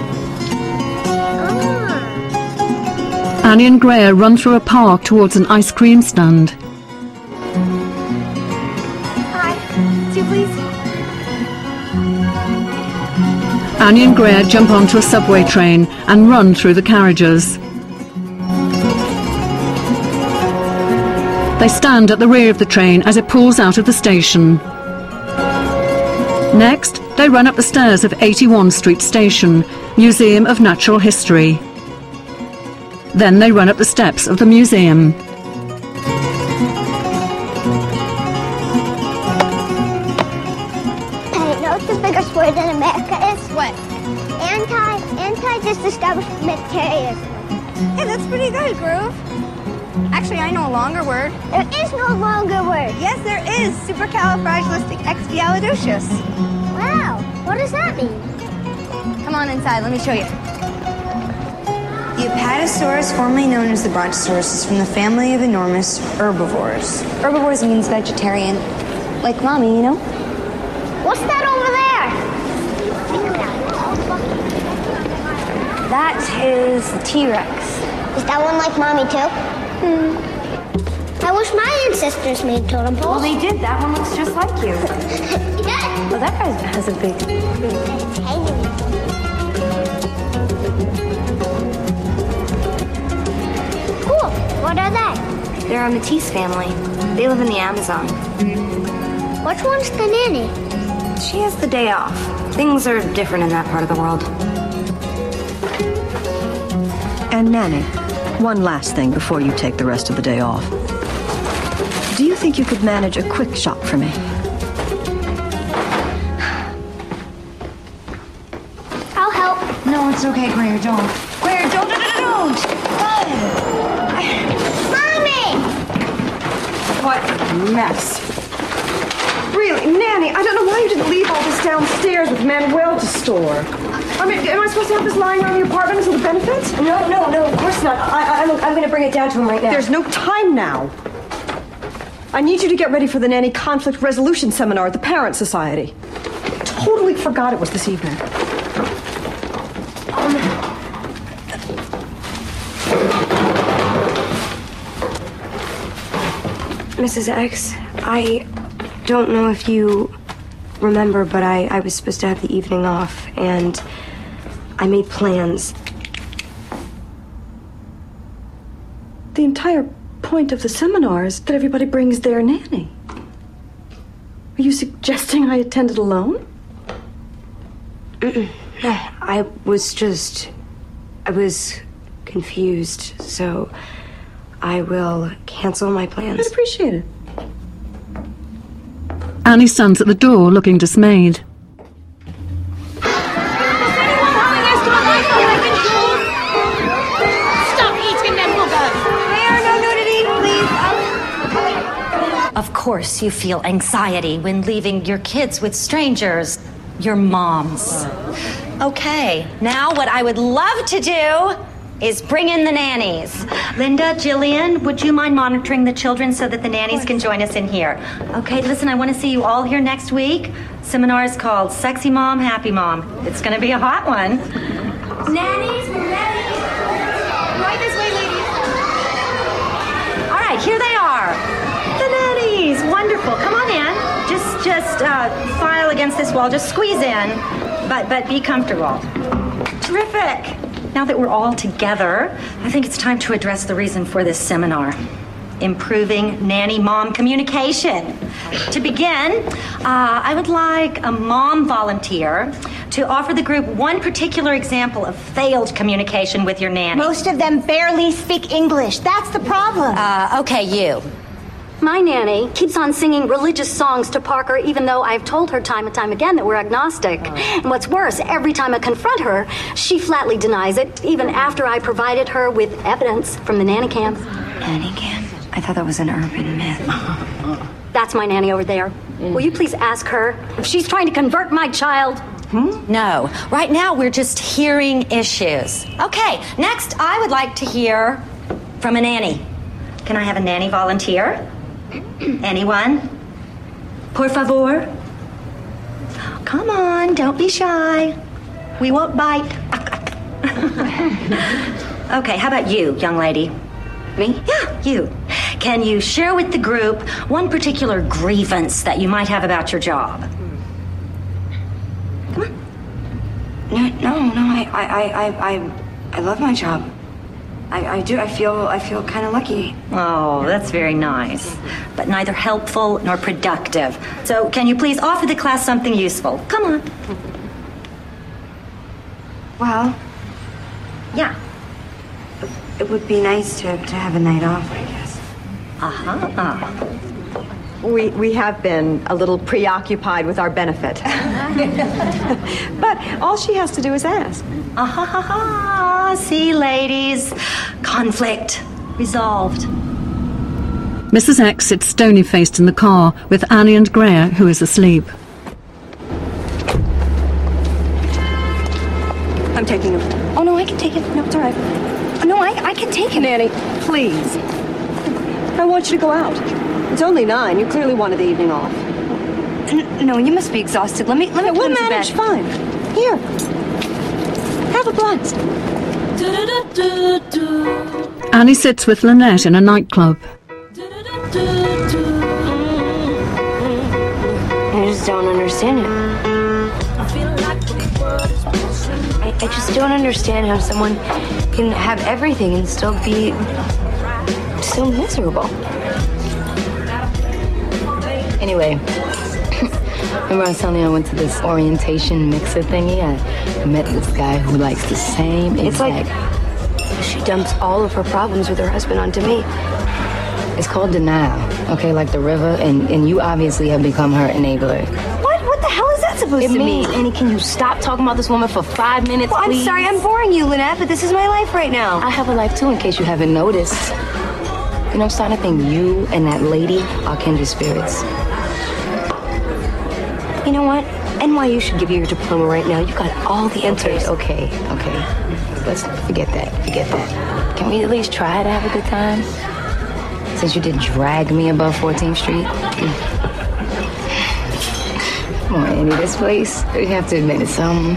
Annie and Greer run through a park towards an ice cream stand. Hi. Two, please. Annie and Greer jump onto a subway train and run through the carriages. They stand at the rear of the train as it pulls out of the station. Next, they run up the stairs of 81 Street Station, Museum of Natural History. Then they run up the steps of the museum. I know what the biggest word in America is. What? Anti-disestablishmentarianism. Hey, that's pretty good, Groove. Actually, I know a longer word. There is no longer word. Yes, there is. Supercalifragilisticexpialidocious. Wow. What does that mean? Come on inside. Let me show you. The Apatosaurus, formerly known as the Brontosaurus, is from the family of enormous herbivores. Herbivores means vegetarian. Like Mommy, you know? What's that over there? That is the T-Rex. Is that one like Mommy, too? How I wish my ancestors made totem poles. Well, they did. That one looks just like you. Yeah. Well, that guy has a big... Cool. What are they? They're a Matisse family. They live in the Amazon. Which one's the nanny? She has the day off. Things are different in that part of the world. And Nanny, one last thing before you take the rest of the day off. Do you think you could manage a quick shop for me? I'll help. No, it's okay, Greer. Don't. Greer, don't. Mommy! What a mess. Really, Nanny, I don't know why you didn't leave all this downstairs with Manuel to store. I mean, am I supposed to have this lying around the apartment until the benefits? No, of course not. I'm going to bring it down to him right now. There's no time now. I need you to get ready for the Nanny Conflict Resolution Seminar at the Parent Society. Totally forgot it was this evening. Mrs. X, I don't know if you remember, but I was supposed to have the evening off, and I made plans. The entire point of the seminar is that everybody brings their nanny. Are you suggesting I attended alone? No, I was confused, so I will cancel my plans. I'd appreciate it. Annie stands at the door looking dismayed. Stop eating them boogers! No nudity, please. Of course you feel anxiety when leaving your kids with strangers. Your moms. Okay, now what I would love to do is bring in the nannies. Linda, Jillian, would you mind monitoring the children so that the nannies can join us in here? Okay, listen, I want to see you all here next week. Seminar is called Sexy Mom, Happy Mom. It's going to be a hot one. Nannies, we're ready. Right this way, ladies. All right, here they are. The nannies. Wonderful. Come on in. Just file against this wall. Just squeeze in, but be comfortable. Terrific. Now that we're all together, I think it's time to address the reason for this seminar. Improving nanny-mom communication. To begin, I would like a mom volunteer to offer the group one particular example of failed communication with your nanny. Most of them barely speak English. That's the problem. Okay, you. My nanny keeps on singing religious songs to Parker, even though I've told her time and time again that we're agnostic. And what's worse, every time I confront her, she flatly denies it, even after I provided her with evidence from the nanny cam. Nanny cam? I thought that was an urban myth. That's my nanny over there. Will you please ask her if she's trying to convert my child? No. Right now, we're just hearing issues. Okay, next, I would like to hear from a nanny. Can I have a nanny volunteer? Anyone? Por favor? Come on, don't be shy. We won't bite. Okay, how about you, young lady? Me? Yeah, you. Can you share with the group one particular grievance that you might have about your job? Come on. No, I love my job. I do. I feel kind of lucky. Oh, that's very nice. But neither helpful nor productive. So can you please offer the class something useful? Come on. Well, yeah. It would be nice to have a night off, I guess. We have been a little preoccupied with our benefit. But all she has to do is ask. See, ladies, conflict resolved. Mrs. X sits stony-faced in the car with Annie and Greer, who is asleep. I'm taking him. Oh, no, I can take it. No, it's all right. No, I can take him. Nanny, please. I want you to go out. It's only 9. You clearly wanted the evening off. No, you must be exhausted. Let me we'll put him to manage bed. fine. Here. Have a blast. Annie sits with Lynette in a nightclub. I just don't understand it. I just don't understand how someone can have everything and still be so miserable. Anyway, remember I was telling you I went to this orientation mixer thingy? I met this guy who likes the same exact... It's like she dumps all of her problems with her husband onto me. It's called denial, okay, like the river, and you obviously have become her enabler. What the hell is that supposed to mean? Annie, can you stop talking about this woman for 5 minutes, please? I'm sorry, I'm boring you, Lynette, but this is my life right now. I have a life too, in case you haven't noticed. You know, I'm starting to think you and that lady are kindred spirits. You know what? NYU should give you your diploma right now. You've got all the answers. Okay. Let's forget that. Can we at least try to have a good time? Since you did drag me above 14th Street. Come on, Annie, this place, you have to admit it's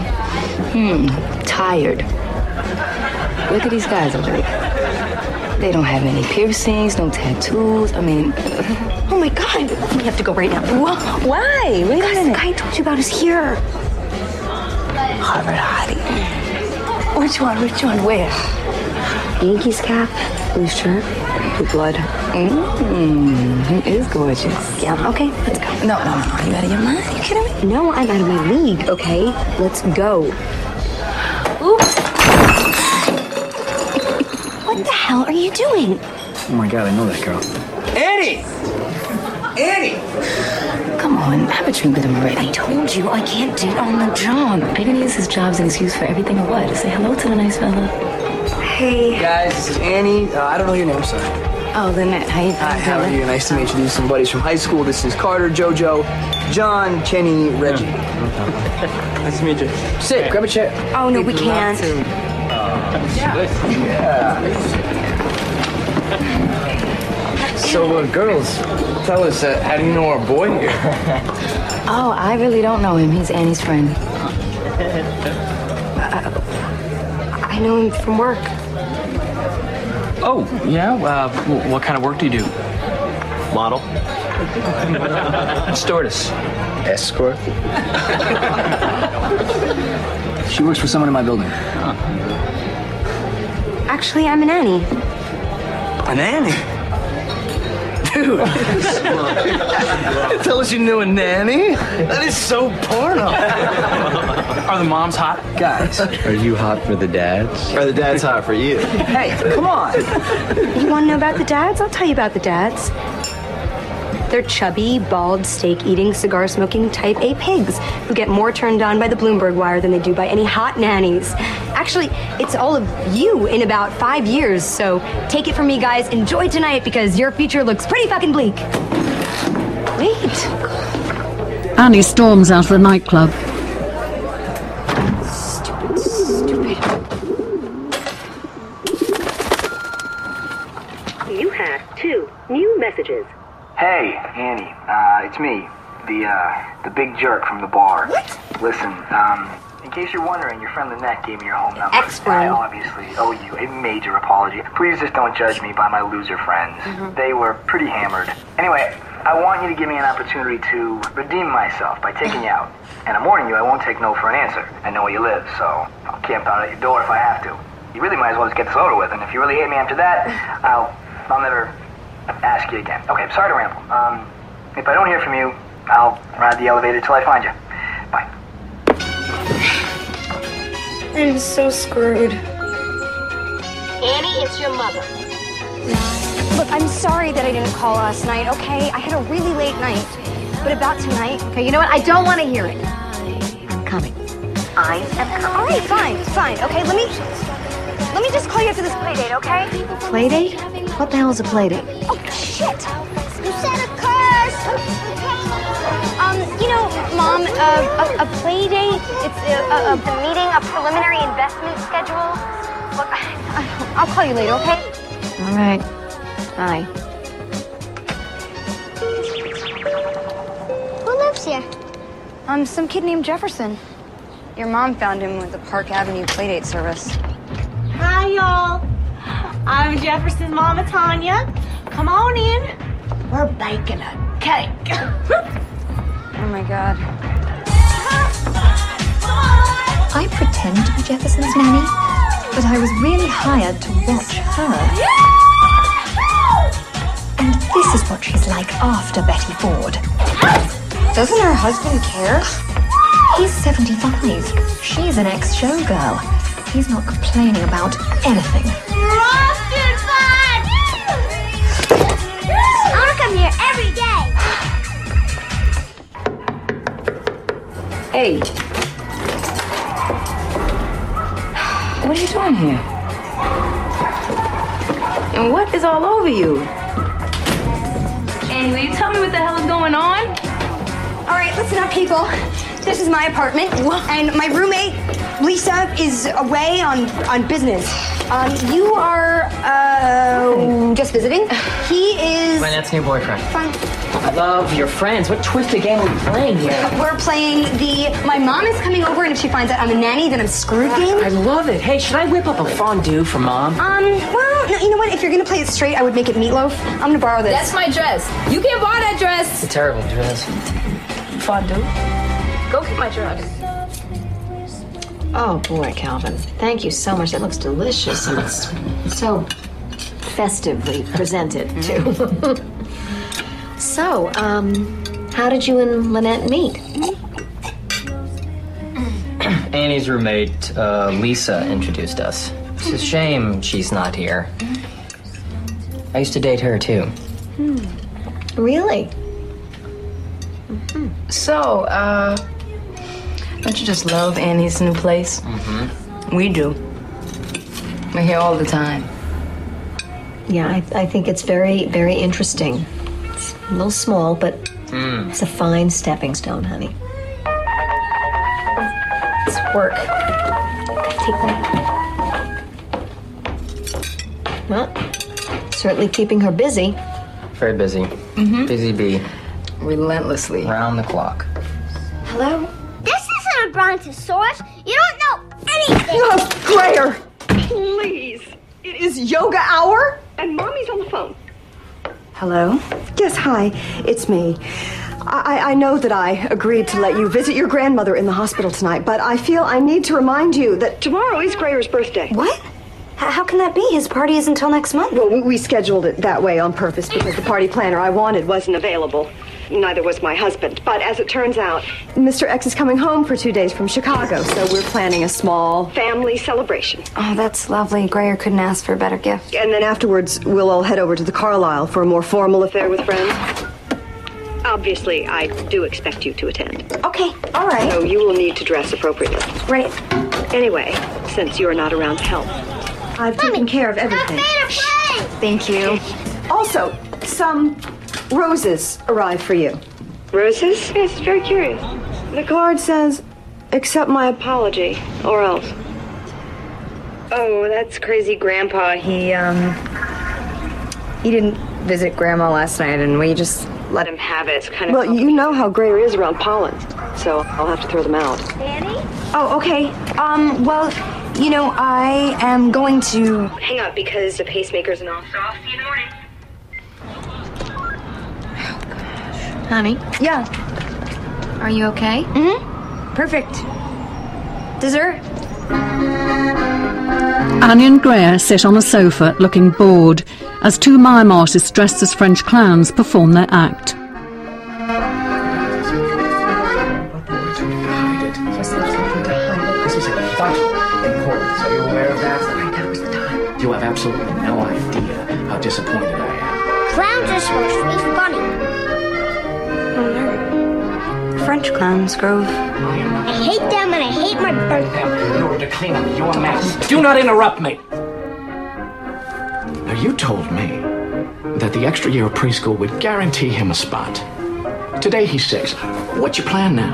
tired. Look at these guys over there. They don't have any piercings, no tattoos. I mean, oh my God, we have to go right now. Why? Wait a minute. Because the guy I told you about is here. Harvard Hottie. Which one? Where? Yankees cap, blue shirt, blue blood. He is gorgeous. Yeah, okay, let's go. No, are you out of your mind? Are you kidding me? No, I'm out of my league, okay? Let's go. Oops. What the hell are you doing? Oh my God, I know that girl. Annie! Come on, have a drink with him already. I told you I can't date on the job. Are you gonna use his job as an excuse for everything or what? Say hello to the nice fella. Hey. Guys, this is Annie. I don't know your name, sorry. Oh, Lynette. Hi, how are you? Nice to meet you. Some buddies from high school. This is Carter, Jojo, John, Kenny, Reggie. Nice to meet you. Sit, grab a chair. Oh, no, we can't. So, girls, tell us, how do you know our boy here? Oh, I really don't know him. He's Annie's friend. I know him from work. Oh, yeah? What kind of work do you do? Model? Stewardess. Escort. She works for someone in my building. Actually, I'm a nanny. A nanny? Dude. Tell us you knew a nanny? That is so porno. Are the moms hot? Guys. Are you hot for the dads? Or the dad's hot for you? Hey, come on. You want to know about the dads? I'll tell you about the dads. They're chubby, bald, steak-eating, cigar-smoking type A pigs who get more turned on by the Bloomberg wire than they do by any hot nannies. Actually, it's all of you in about 5 years, so take it from me, guys. Enjoy tonight because your future looks pretty fucking bleak. Wait. Annie storms out of the nightclub. Stupid. You have 2 new messages. Hey, Annie, it's me, the big jerk from the bar. What? Listen, in case you're wondering, your friend Lynette gave me your home number. Ex-friend. I obviously owe you a major apology. Please just don't judge me by my loser friends. They were pretty hammered. Anyway, I want you to give me an opportunity to redeem myself by taking you out. And I'm warning you, I won't take no for an answer. I know where you live, so I'll camp out at your door if I have to. You really might as well just get this over with, and if you really hate me after that, I'll never ask you again. Okay, sorry to ramble. If I don't hear from you, I'll ride the elevator till I find you. Bye. I'm so screwed. Annie, it's your mother. Look, I'm sorry that I didn't call last night, okay? I had a really late night. But about tonight... Okay, you know what? I don't want to hear it. I'm coming. I am coming. All right, fine. Okay, let me just call you after this play date, okay? Play date? What the hell is a play date? Oh, shit! You said a curse! You know, Mom, a play date, it's a meeting, a preliminary investment schedule. Look, I'll call you later, okay? All right. Bye. Who lives here? Some kid named Jefferson. Your mom found him with the Park Avenue Playdate service. Hi, y'all. I'm Jefferson's Mama, Tanya. Come on in. We're baking a cake. Oh my God. I pretend to be Jefferson's nanny, but I was really hired to watch her. And this is what she's like after Betty Ford. Doesn't her husband care? He's 75. She's an ex-showgirl. He's not complaining about anything. Frosted fun! I want to come here every day. Hey. What are you doing here? And what is all over you? Annie, will you tell me what the hell is going on? All right, listen up, people. This is my apartment, and my roommate, Lisa, is away on business. You are, just visiting. He is... My Nan's new boyfriend. Fine. I love your friends. What twisted game are we playing here? We're playing my mom is coming over, and if she finds out I'm a nanny, then I'm screwed game. I love it. Hey, should I whip up a fondue for Mom? Well, no, you know what? If you're gonna play it straight, I would make it meatloaf. I'm gonna borrow this. That's my dress. You can't borrow that dress. It's a terrible dress. Fondue? Go get my dress. Oh boy, Calvin. Thank you so much. That looks delicious. And it's so festively presented, too. So, how did you and Lynette meet? Annie's roommate, Lisa, introduced us. It's a shame she's not here. I used to date her, too. Really? So, don't you just love Annie's new place? Mm-hmm. We do. We're here all the time. Yeah, I think it's very, very interesting. It's a little small, but it's a fine stepping stone, honey. It's work. Take that. Well, certainly keeping her busy. Very busy. Mm-hmm. Busy bee. Relentlessly. Round the clock. Hello? This isn't a brontosaurus. You don't know anything. Oh, Claire! Please. It is yoga hour, and Mommy's on the phone. Hello? Yes, hi. It's me. I know that I agreed to let you visit your grandmother in the hospital tonight, but I feel I need to remind you that tomorrow is Grayer's birthday. What? How can that be? His party is until next month. Well, we scheduled it that way on purpose because the party planner I wanted wasn't available. Neither was my husband. But as it turns out, Mr. X is coming home for 2 days from Chicago, so we're planning a small family celebration. Oh, that's lovely. Grayer couldn't ask for a better gift. And then afterwards, we'll all head over to the Carlisle for a more formal affair with friends. Obviously, I do expect you to attend. Okay, all right. So you will need to dress appropriately. Right. Anyway, since you're not around to help, I've taken care of everything. Thank you. Also, some roses arrived for you. Roses? Yes, very curious. The card says, accept my apology, or else. Oh, that's crazy Grandpa. He didn't visit Grandma last night, and we just let him have it. It's kind of... Well, you know how Grayer is around pollen, so I'll have to throw them out. Danny? Oh, okay. Well, you know, I am going to... Hang up because the pacemakers and all. So I'll see you in the morning. Honey? Yeah. Are you okay? Mm-hmm. Perfect. Dessert? Annie and Grayer sit on a sofa looking bored as two mime artists dressed as French clowns perform their act. This is a vital importance. Are you aware of that? Right now is the time. You have absolutely no idea how disappointed I am. Clowns are supposed to be funny. French clowns, Grove. I hate them and I hate my birthday. In order to clean up your mess. Do not interrupt me. Now, you told me that the extra year of preschool would guarantee him a spot. Today he's 6. What's your plan now?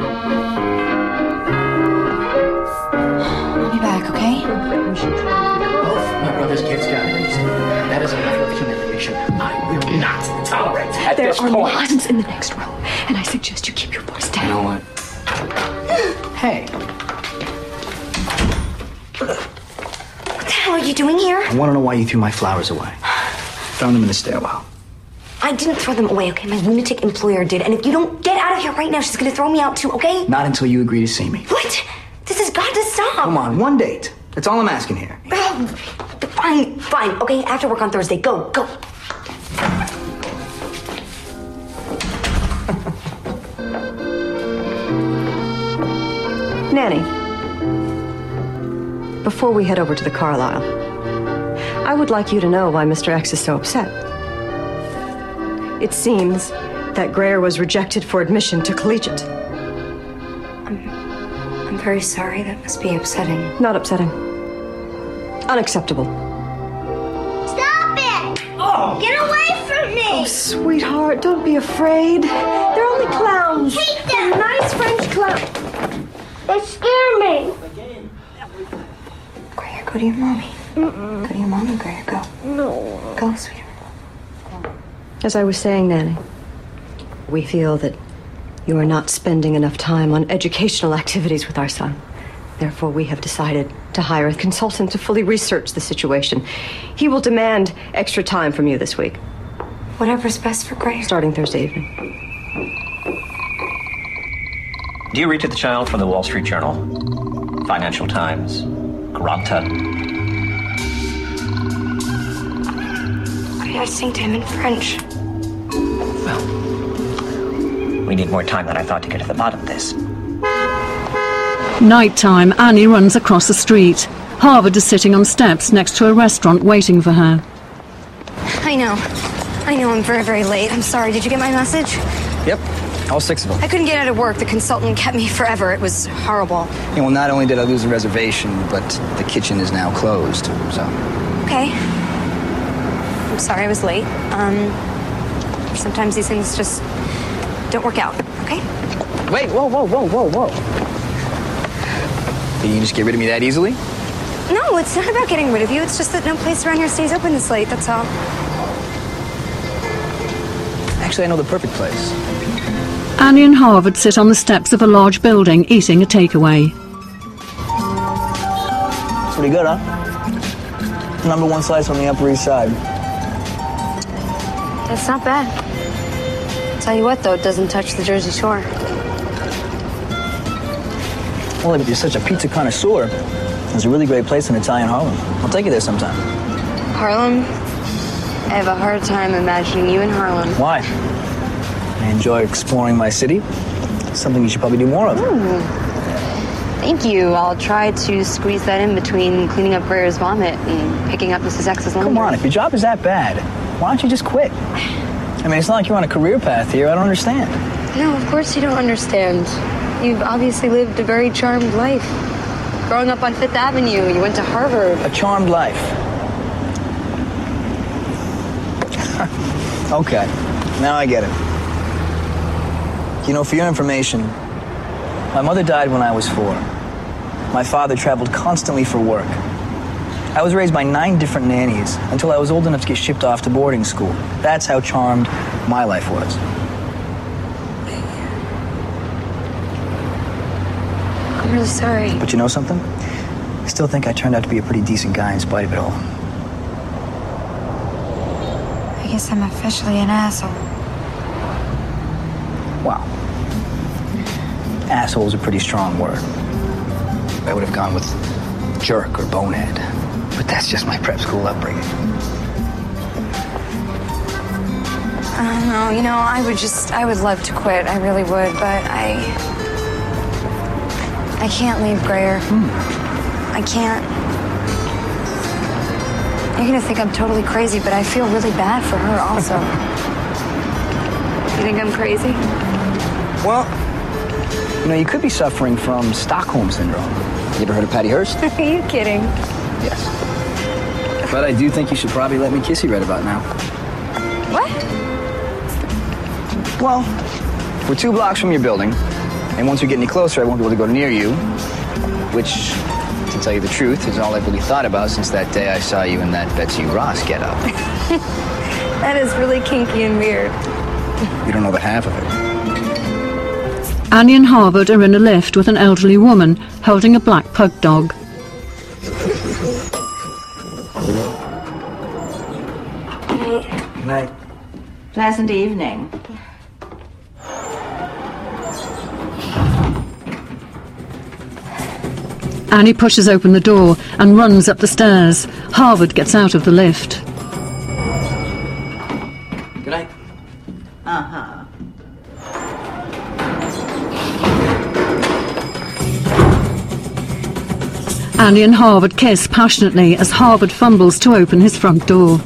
I'll be back, okay? Both my brother's kids got released. That is a matter of humiliation I will not tolerate at this point. There are lines in the next row, and I suggest you keep your voice down. You know what? Hey. What the hell are you doing here? I want to know why you threw my flowers away. Found them in the stairwell. I didn't throw them away, okay? My lunatic employer did. And if you don't get out of here right now, she's gonna throw me out too, okay? Not until you agree to see me. What? This has got to stop. Come on, one date. That's all I'm asking here. Oh, fine, okay? After work on Thursday, go. Nanny, before we head over to the Carlisle, I would like you to know why Mr. X is so upset. It seems that Greer was rejected for admission to collegiate. I'm very sorry. That must be upsetting. Not upsetting. Unacceptable. Stop it! Oh! Get away from me! Oh, sweetheart, don't be afraid. They're only clowns. Hate them! They're nice French clowns. They scare me. Greer, go to your mommy. Go to your mommy, Greer. Go. No. Go, sweetheart. As I was saying, Nanny, we feel that you are not spending enough time on educational activities with our son. Therefore, we have decided to hire a consultant to fully research the situation. He will demand extra time from you this week. Whatever's best for Greer. Starting Thursday evening. Do you read to the child from the Wall Street Journal, Financial Times, Granta? I sing to him in French. Well, we need more time than I thought to get to the bottom of this. Nighttime, Annie runs across the street. Harvard is sitting on steps next to a restaurant waiting for her. I know I'm very, very late. I'm sorry. Did you get my message? Yep, all 6 of them. I couldn't get out of work. The consultant kept me forever. It was horrible. Yeah, well, not only did I lose the reservation, but the kitchen is now closed, so... Okay. I'm sorry I was late. Sometimes these things just don't work out, okay? Wait, whoa. Did you just get rid of me that easily? No, it's not about getting rid of you. It's just that no place around here stays open this late, that's all. Actually, I know the perfect place. Annie and Harvard sit on the steps of a large building eating a takeaway. Pretty good, huh? #1 slice on the Upper East Side. That's not bad. Tell you what, though, it doesn't touch the Jersey Shore. Well, if you're such a pizza connoisseur, there's a really great place in Italian Harlem. I'll take you there sometime. Harlem? I have a hard time imagining you in Harlem. Why? I enjoy exploring my city. Something you should probably do more of. Ooh. Thank you. I'll try to squeeze that in between cleaning up Greer's vomit and picking up Mrs. X's laundry. Come on, if your job is that bad, why don't you just quit? I mean, it's not like you're on a career path here. I don't understand. No, of course you don't understand. You've obviously lived a very charmed life. Growing up on Fifth Avenue, you went to Harvard. A charmed life. Okay, now I get it. You know, for your information, my mother died when I was 4. My father traveled constantly for work. I was raised by 9 different nannies until I was old enough to get shipped off to boarding school. That's how charmed my life was. I'm really sorry. But you know something? I still think I turned out to be a pretty decent guy in spite of it all. I guess I'm officially an asshole. Wow. Asshole is a pretty strong word. I would have gone with jerk or bonehead. But that's just my prep school upbringing. I don't know, you know, I would love to quit. I really would, but I can't leave Greer. I can't. You're gonna think I'm totally crazy, but I feel really bad for her also. You think I'm crazy? Well, you know, you could be suffering from Stockholm Syndrome. You ever heard of Patty Hearst? Are you kidding? Yes. But I do think you should probably let me kiss you right about now. What? Well, we're 2 blocks from your building, and once we get any closer, I won't be able to go near you, which, to tell you the truth, is all I've really thought about since that day I saw you in that Betsy Ross getup. That is really kinky and weird. You don't know the half of it. Annie and Harvard are in a lift with an elderly woman holding a black pug dog. Good night. Pleasant evening. Annie pushes open the door and runs up the stairs. Harvard gets out of the lift. Good night. Uh-huh. Annie and Harvard kiss passionately as Harvard fumbles to open his front door.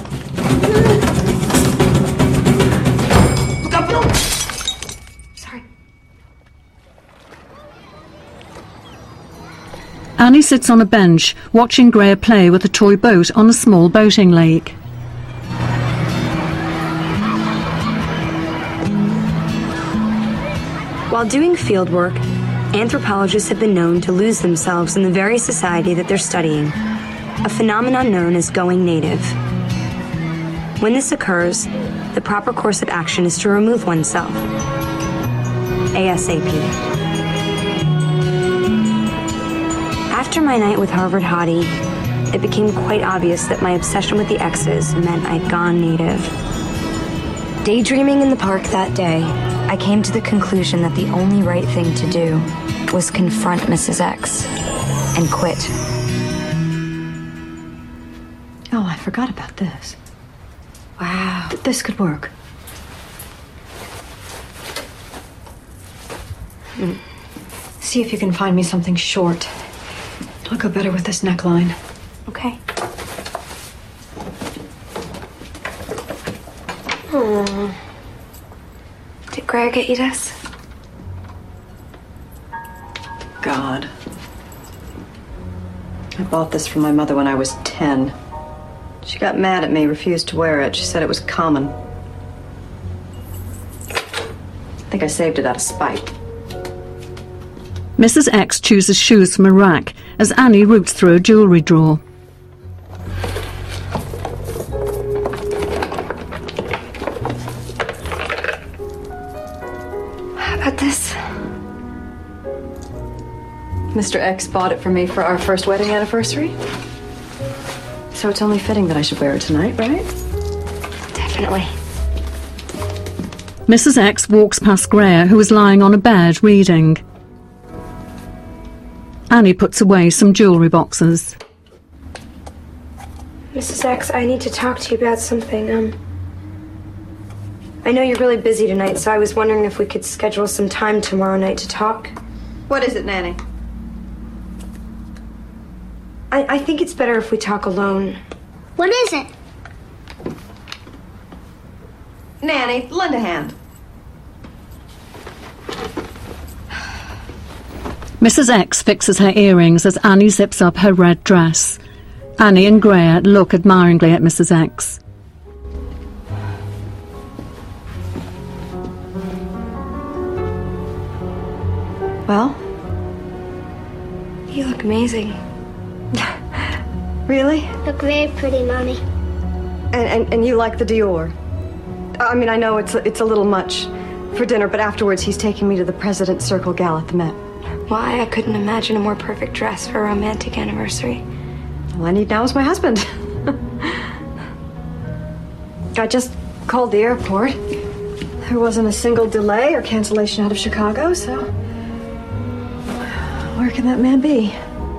Look up, Bill! Sorry. Annie sits on a bench, watching Greer play with a toy boat on a small boating lake. While doing field work, anthropologists have been known to lose themselves in the very society that they're studying, a phenomenon known as going native. When this occurs, the proper course of action is to remove oneself. ASAP. After my night with Harvard Hottie, it became quite obvious that my obsession with the exes meant I'd gone native. Daydreaming in the park that day, I came to the conclusion that the only right thing to do was confront Mrs. X and quit. Oh, I forgot about this. Wow. This could work. See if you can find me something short. I'll go better with this neckline. Okay. Did Greer get you this? God. I bought this for my mother when I was 10. She got mad at me, refused to wear it. She said it was common. I think I saved it out of spite. Mrs. X chooses shoes from a rack as Annie roots through a jewellery drawer. How about this? Mr. X bought it for me for our first wedding anniversary. So it's only fitting that I should wear it tonight, right? Definitely. Mrs. X walks past Greer, who is lying on a bed reading. Annie puts away some jewellery boxes. Mrs. X, I need to talk to you about something. I know you're really busy tonight, so I was wondering if we could schedule some time tomorrow night to talk. What is it, Nanny? I think it's better if we talk alone. What is it? Nanny, lend a hand. Mrs. X fixes her earrings as Annie zips up her red dress. Annie and Greer look admiringly at Mrs. X. Well? You look amazing. Really? Look very pretty, Mommy. And you like the Dior? I mean, I know it's a little much for dinner, but afterwards he's taking me to the President's Circle Gala at the Met. Why? I couldn't imagine a more perfect dress for a romantic anniversary. All I need now is my husband. I just called the airport. There wasn't a single delay or cancellation out of Chicago, so where can that man be?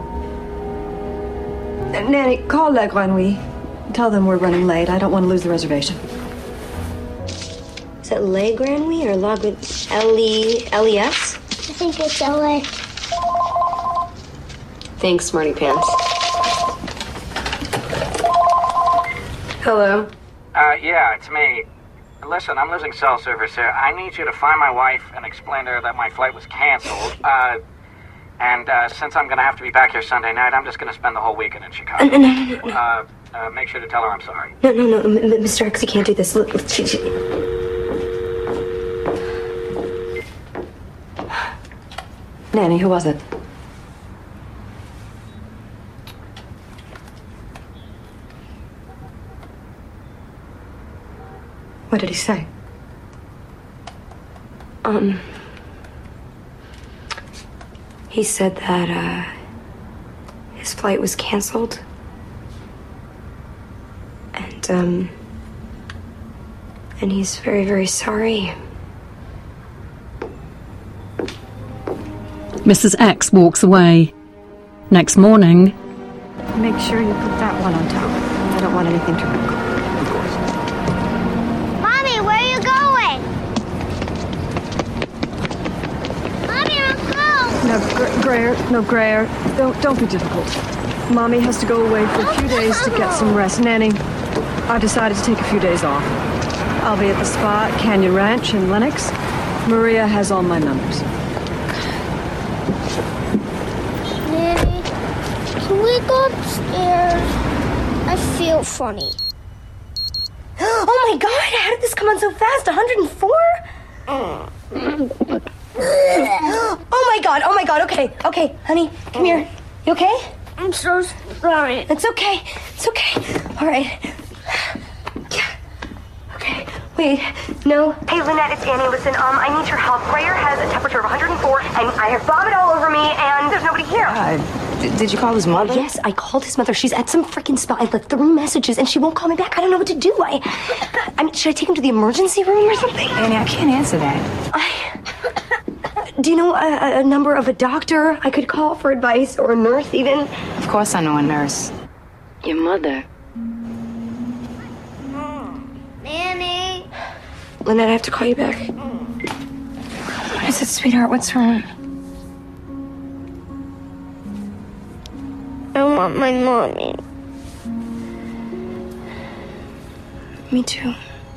Nanny, call La Grenouille. Tell them we're running late. I don't want to lose the reservation. Is it Le Grenouille or La L-E-S? I think it's LA. Thanks, Smarty Pants. Hello? Yeah, it's me. Listen, I'm losing cell service here. I need you to find my wife and explain to her that my flight was canceled. And since I'm going to have to be back here Sunday night, I'm just going to spend the whole weekend in Chicago. No. Make sure to tell her I'm sorry. No, Mr. X, you can't do this. Look, Nanny, who was it? What did he say? He said that, his flight was canceled. And, And he's very, very sorry. Mrs. X walks away. Next morning, Make sure you put that one on top. I don't want anything to wrinkle. Mommy, where are you going? Mommy, let's go. No, Grayer. Don't be difficult. Mommy has to go away for a few days to get some rest. Nanny, I decided to take a few days off. I'll be at the spa at Canyon Ranch in Lenox. Maria has all my numbers. Nanny, can we go upstairs? I feel funny. Oh my god, how did this come on so fast? 104? Oh my god, okay, honey, come here. You okay? I'm so sorry. It's okay, All right. Okay, wait, no. Hey, Lynette, it's Annie. Listen, I need your help. Grayer has a temperature of 104, and I have vomit all over me, and there's nobody here. Did you call his mother? Yes, I called his mother. She's at some freaking spa. I left 3 messages, and she won't call me back. I don't know what to do. I mean, should I take him to the emergency room or something? Annie, I can't answer that. Do you know a number of a doctor I could call for advice, or a nurse even? Of course I know a nurse. Your mother. Nanny. Lynette, I have to call you back. What is it, sweetheart? What's wrong? I want my mommy. Me too.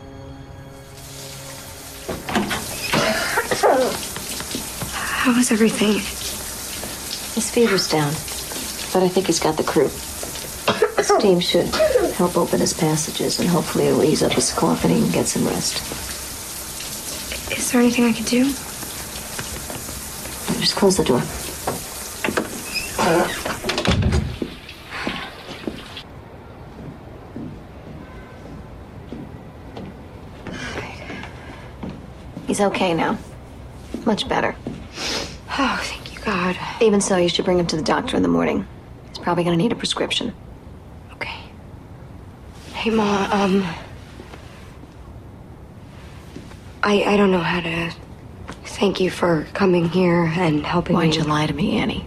How is everything? His fever's down, but I think he's got the croup. Steam should help open his passages, and hopefully it'll ease up his cough and he can get some rest. Is there anything I could do? Just close the door. He's okay now. Much better. Oh, thank you, God. Even so, you should bring him to the doctor in the morning. He's probably going to need a prescription. Okay. Hey, Ma, I don't know how to thank you for coming here and helping me. Why'd you lie to me, Annie?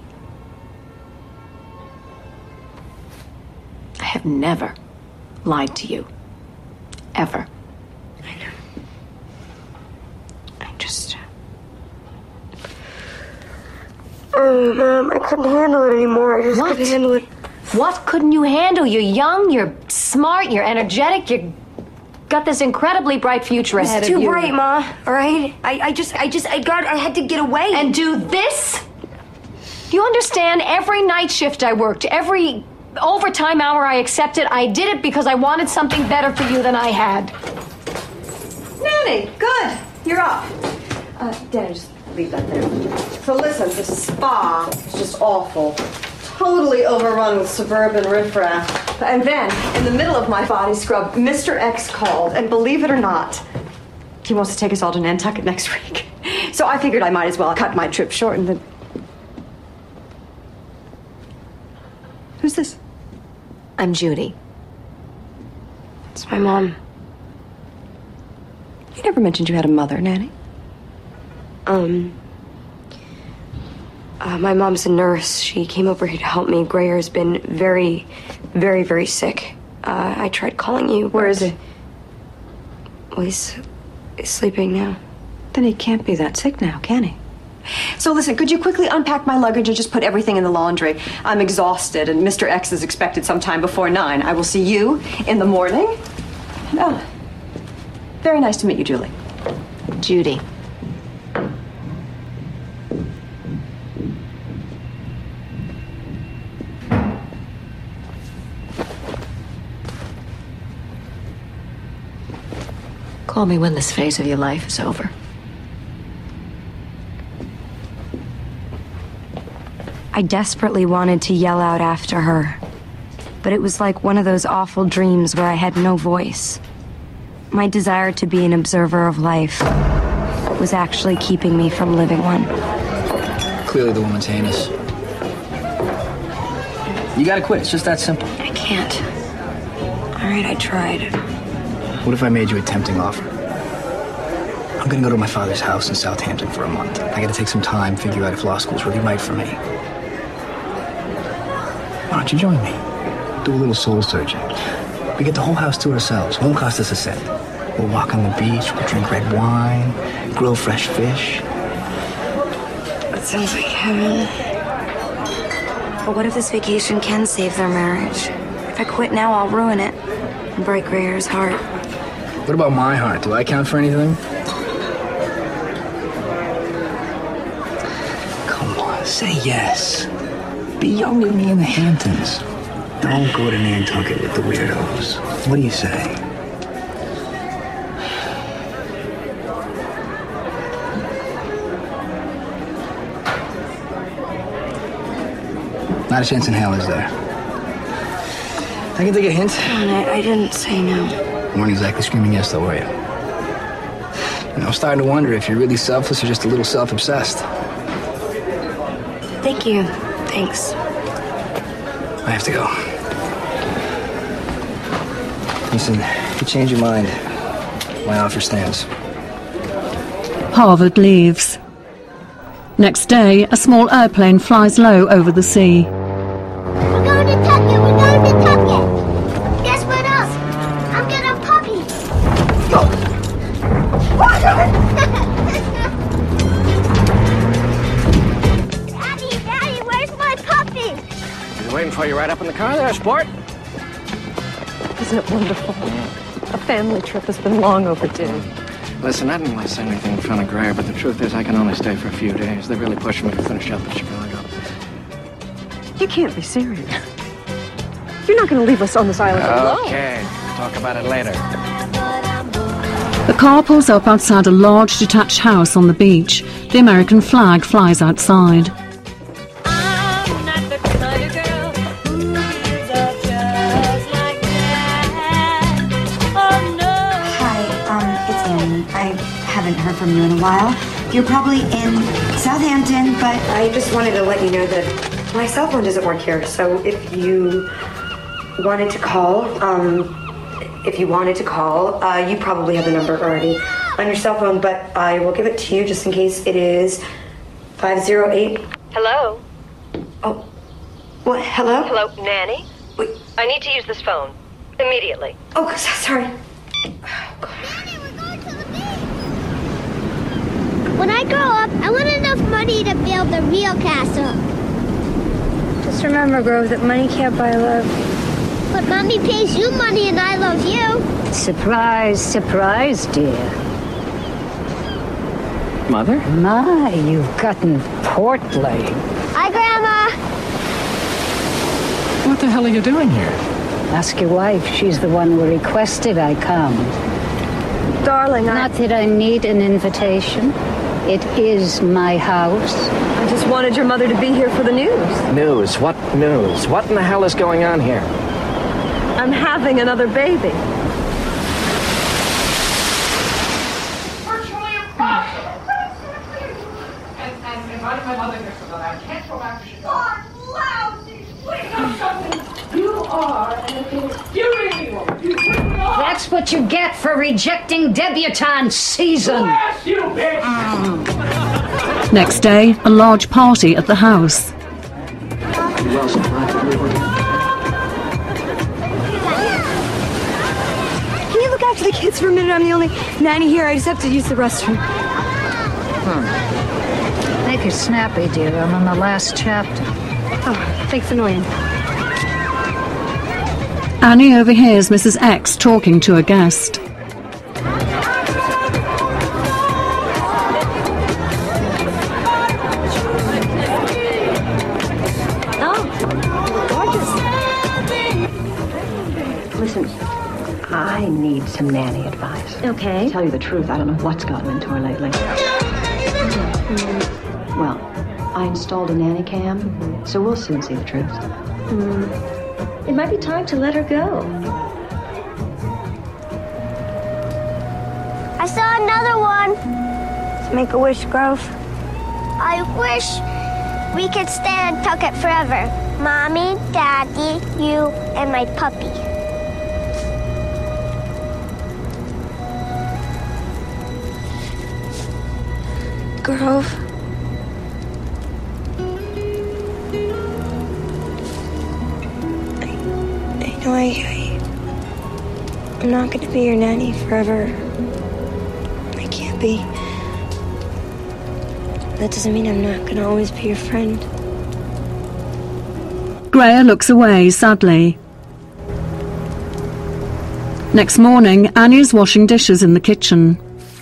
I have never lied to you. Ever. Oh, Mom, I couldn't handle it anymore. I just couldn't handle it. What couldn't you handle? You're young, you're smart, you're energetic, you got this incredibly bright future ahead of you. It's too bright, Ma. All right? I had to get away. And do this? Do you understand? Every night shift I worked, every overtime hour I accepted, I did it because I wanted something better for you than I had. Nanny, good. You're up. Dad, just leave that there. So listen, this spa is just awful. Totally overrun with suburban riffraff. And then, in the middle of my body scrub, Mr. X called, and believe it or not, he wants to take us all to Nantucket next week. So I figured I might as well cut my trip short and then... Who's this? I'm Judy. It's my mom. You never mentioned you had a mother, Nanny. My mom's a nurse. She came over here to help me. Grayer's been very, very, very sick. I tried calling you. Where is he? Well, he's sleeping now. Then he can't be that sick now, can he? So listen, could you quickly unpack my luggage and just put everything in the laundry? I'm exhausted, and Mr. X is expected sometime before 9. I will see you in the morning. Oh, very nice to meet you, Julie. Judy. Call me when this phase of your life is over. I desperately wanted to yell out after her, but it was like one of those awful dreams where I had no voice. My desire to be an observer of life was actually keeping me from living one. Clearly the woman's heinous. You gotta quit, it's just that simple. I can't. All right, I tried. What if I made you a tempting offer? I'm gonna go to my father's house in Southampton for a month. I gotta take some time, figure out if law school's really right for me. Why don't you join me? Do a little soul searching. We get the whole house to ourselves. Won't cost us a cent. We'll walk on the beach, we'll drink red wine, grill fresh fish. That sounds like heaven. But what if this vacation can save their marriage? If I quit now, I'll ruin it and break Grayer's heart. What about my heart? Do I count for anything? Come on, say yes. Be young with me in the Hamptons. Don't go to Nantucket with the weirdos. What do you say? Not a chance in hell, is there? I can take a hint. I didn't say no. You weren't exactly screaming yes, though, were you? I'm starting to wonder if you're really selfless or just a little self-obsessed. Thank you. Thanks. I have to go. Listen, if you change your mind, my offer stands. Harvard leaves. Next day, a small airplane flies low over the sea. We're going to Tucket. We're going to Tucket. Guess what else? I'm getting a puppy. Daddy, where's my puppy? He's waiting for you right up in the car there, sport. Isn't it wonderful? A family trip has been long overdue. Listen, I didn't want to say anything in front of Grayer, but the truth is I can only stay for a few days. They're really pushing me to finish up in Chicago. You can't be serious. You're not going to leave us on this island alone. Okay, talk about it later. The car pulls up outside a large detached house on the beach. The American flag flies outside. Haven't heard from you in a while. You're probably in Southampton, but I just wanted to let you know that my cell phone doesn't work here. So if you wanted to call, you probably have the number already on your cell phone, but I will give it to you just in case. It is 508. Hello? Oh, what? Hello? Hello, Nanny? Wait. I need to use this phone. Immediately. Oh, sorry. When I grow up, I want enough money to build the real castle. Just remember, Grove, that money can't buy love. But Mommy pays you money and I love you. Surprise, surprise, dear. Mother? My, you've gotten portly. Hi, Grandma. What the hell are you doing here? Ask your wife. She's the one who requested I come. Darling, Not that I need an invitation. It is my house. I just wanted your mother to be here for the news. News? What news? What in the hell is going on here? I'm having another baby. Virtually impossible! And inviting my mother here so that I can't go back to Chicago. Lousy! You are an infuriating. That's what you get for rejecting debutante season. Bless you, bitch! Next day, a large party at the house. Can you look after the kids for a minute? I'm the only nanny here. I just have to use the restroom. Make it snappy, dear. I'm on the last chapter. Oh, thanks a million. Annie overhears Mrs. X talking to a guest. Listen, I need some nanny advice. Okay. To tell you the truth, I don't know what's gotten into her lately. Well, I installed a nanny cam, so we'll soon see the truth. It might be time to let her go. I saw another one. Make a wish, Grove. I wish we could stay in Tucket forever. Mommy, Daddy, you, and my puppy. Grove. I know I'm not gonna be your nanny forever. I can't be. That doesn't mean I'm not gonna always be your friend. Greer looks away sadly. Next morning, Annie is washing dishes in the kitchen.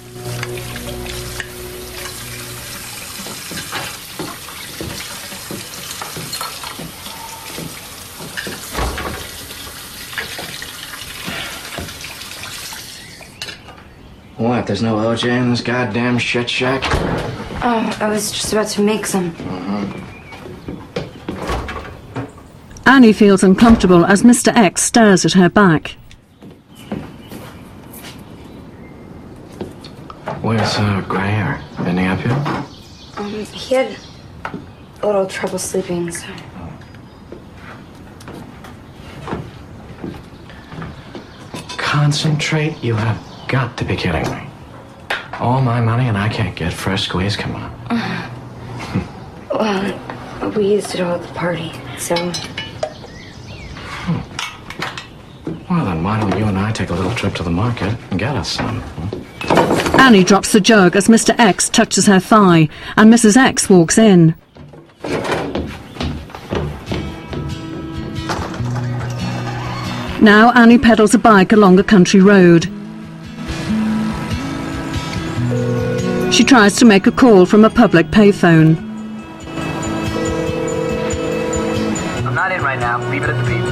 What, there's no OJ in this goddamn shit shack? Oh, I was just about to make some. Annie feels uncomfortable as Mr. X stares at her back. Where's Greer? Any up here? He had a little trouble sleeping, so... Concentrate? You have got to be kidding me. All my money and I can't get fresh squeeze? Come on. Well, we used it all at the party, so... Well, then why don't you and I take a little trip to the market and get us some? Annie drops the jug as Mr. X touches her thigh, and Mrs. X walks in. Now Annie pedals a bike along a country road. She tries to make a call from a public payphone. I'm not in right now. Leave it at the beep.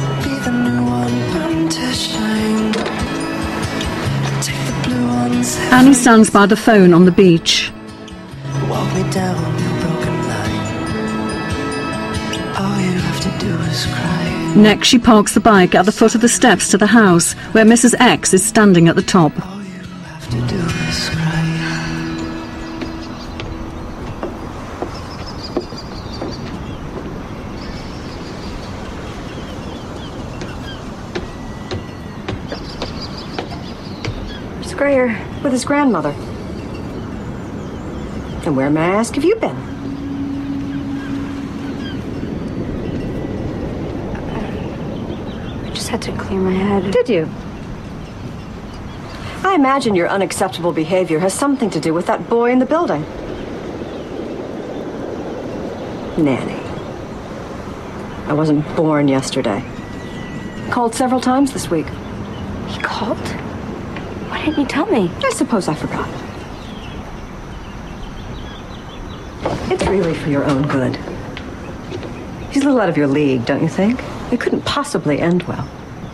Annie stands by the phone on the beach. Walk me down your broken line. All you have to do is cry. Next, she parks the bike at the foot of the steps to the house, where Mrs. X is standing at the top. All you have to do is cry. Greer with his grandmother. And where, may I ask, have you been? I just had to clear my head. Did you? I imagine your unacceptable behavior has something to do with that boy in the building. Nanny. I wasn't born yesterday. Called several times this week. He called? Why didn't you tell me? I suppose I forgot. It's really for your own good. He's a little out of your league, don't you think? It couldn't possibly end well.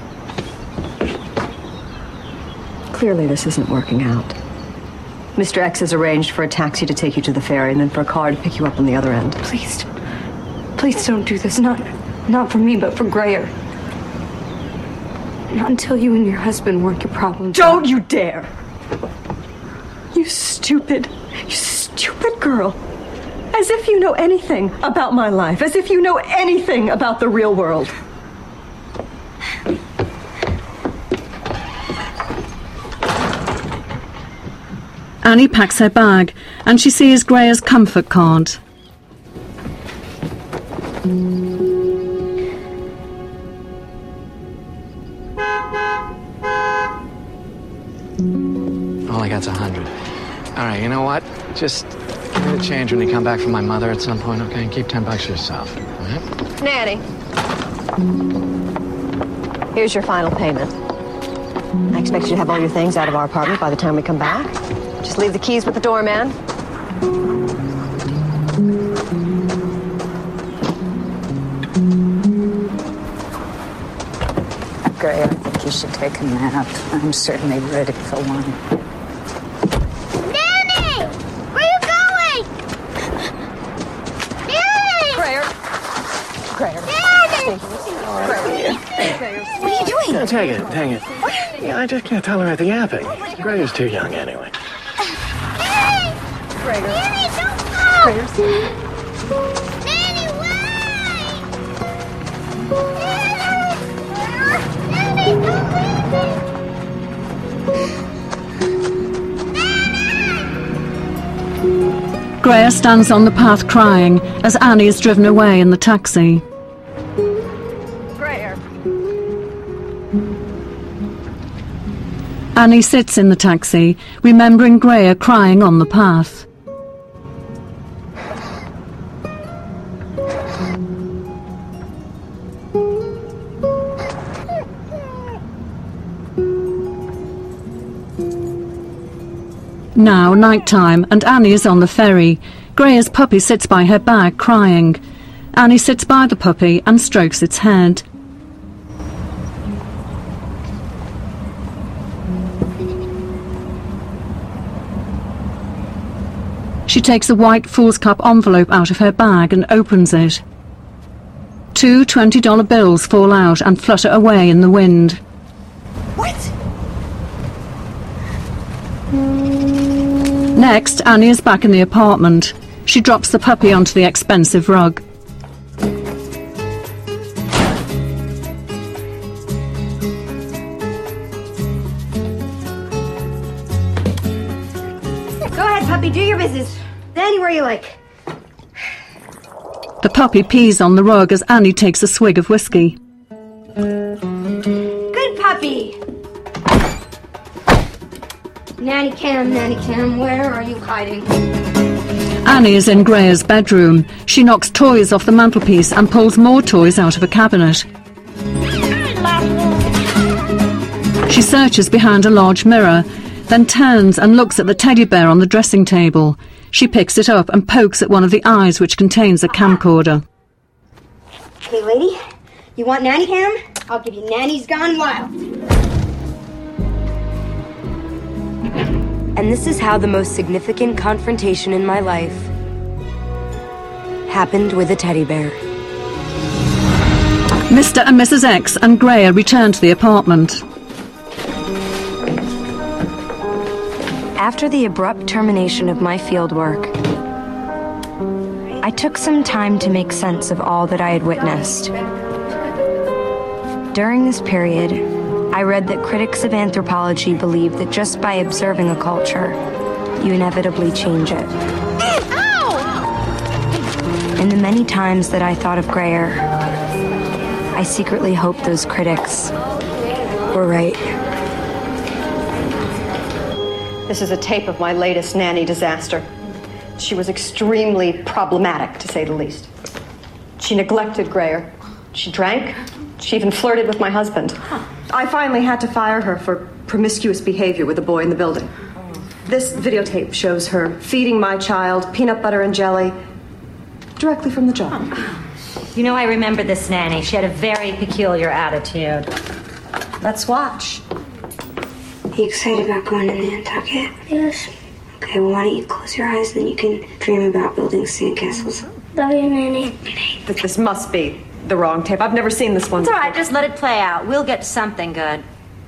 Clearly this isn't working out. Mr. X has arranged for a taxi to take you to the ferry and then for a car to pick you up on the other end. Please don't do this. Not for me, but for Greer. Not until you and your husband work your problems Don't out. you dare! You stupid girl. As if you know anything about my life. As if you know anything about the real world. Annie packs her bag, and she sees Greer's comfort card. All I got's 100. All right, you know what? Just give me the change when you come back from my mother at some point, okay? And keep $10 for yourself, all right? Nanny. Here's your final payment. I expect you to have all your things out of our apartment by the time we come back. Just leave the keys with the doorman. Greer, I think you should take a nap. I'm certainly ready for one. Nanny! Where are you going? Nanny! Greer. Nanny! What are you doing? No, take it. Yeah, I just can't tell her anything happened. Greer's too young anyway. Nanny! Greer. Nanny, don't go! Greer. Nanny, wait! Nanny, don't leave me! Nanny! Greer stands on the path crying as Annie is driven away in the taxi. Greer. Annie sits in the taxi, remembering Greer crying on the path. Now night-time, and Annie is on the ferry. Greer's puppy sits by her bag, crying. Annie sits by the puppy and strokes its head. She takes a white Fool's Cup envelope out of her bag and opens it. 2 $20 bills fall out and flutter away in the wind. What? Next, Annie is back in the apartment. She drops the puppy onto the expensive rug. Go ahead, puppy, do your business. Anywhere you like. The puppy pees on the rug as Annie takes a swig of whiskey. Good puppy. Nanny Cam, where are you hiding? Annie is in Greer's bedroom. She knocks toys off the mantelpiece and pulls more toys out of a cabinet. She searches behind a large mirror, then turns and looks at the teddy bear on the dressing table. She picks it up and pokes at one of the eyes, which contains a camcorder. Hey, lady, you want Nanny Cam? I'll give you Nanny's Gone Wild. And this is how the most significant confrontation in my life happened with a teddy bear. Mr. and Mrs. X and Greer return to the apartment. After the abrupt termination of my field work, I took some time to make sense of all that I had witnessed. During this period, I read that critics of anthropology believe that just by observing a culture, you inevitably change it. And the many times that I thought of Greer, I secretly hoped those critics were right. This is a tape of my latest nanny disaster. She was extremely problematic, to say the least. She neglected Greer. She drank. She even flirted with my husband. I finally had to fire her for promiscuous behavior with a boy in the building. This videotape shows her feeding my child peanut butter and jelly directly from the jar. You know, I remember this nanny. She had a very peculiar attitude. Let's watch. You excited about going to Nantucket? Yes. Okay, well, why don't you close your eyes, then you can dream about building sandcastles. Love you, Nanny. This must be the wrong tape. I've never seen this one. It's all right, just let it play out. We'll get something good.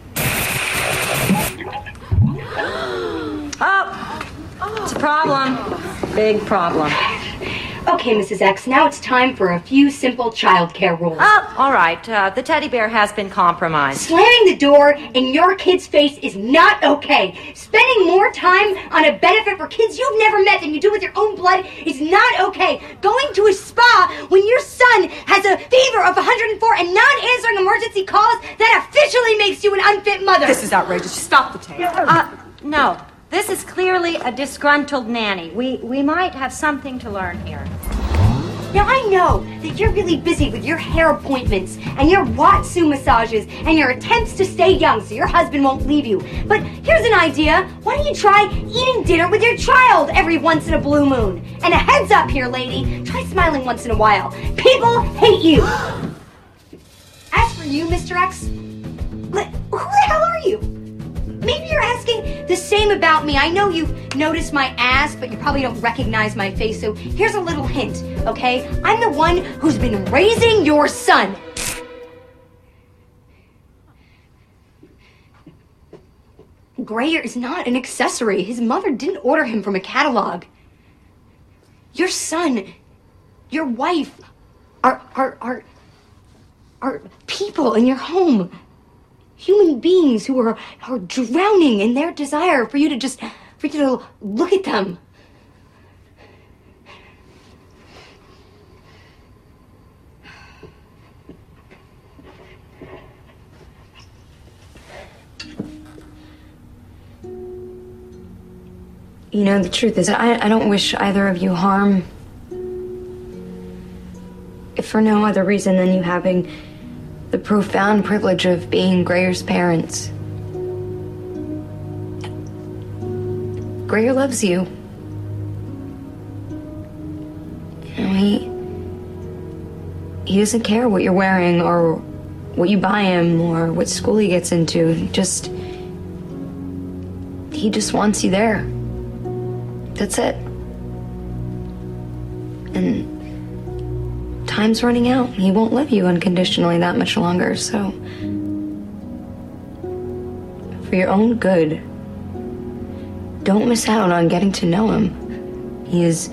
Oh! It's a problem. Big problem. Okay, Mrs. X, now it's time for a few simple childcare rules. Oh, all right. The teddy bear has been compromised. Slamming the door in your kid's face is not okay. Spending more time on a benefit for kids you've never met than you do with your own blood is not okay. Going to a spa when your son has a fever of 104 and not answering emergency calls, that officially makes you an unfit mother. This is outrageous. Stop the tape. No. This is clearly a disgruntled nanny. We might have something to learn here. Now, I know that you're really busy with your hair appointments and your Watsu massages and your attempts to stay young so your husband won't leave you. But here's an idea. Why don't you try eating dinner with your child every once in a blue moon? And a heads up here, lady. Try smiling once in a while. People hate you. As for you, Mr. X, who the hell are you? Maybe you're asking the same about me. I know you've noticed my ass, but you probably don't recognize my face, so here's a little hint, okay? I'm the one who's been raising your son. Greer is not an accessory. His mother didn't order him from a catalog. Your son, your wife, are people in your home. Human beings who are drowning in their desire for you to look at them. You know, the truth is, I don't wish either of you harm. If for no other reason than you having the profound privilege of being Grayer's parents. Grayer loves you. You know, he doesn't care what you're wearing or what you buy him or what school he gets into. He just wants you there. That's it. And time's running out. He won't love you unconditionally that much longer, so for your own good, don't miss out on getting to know him. He's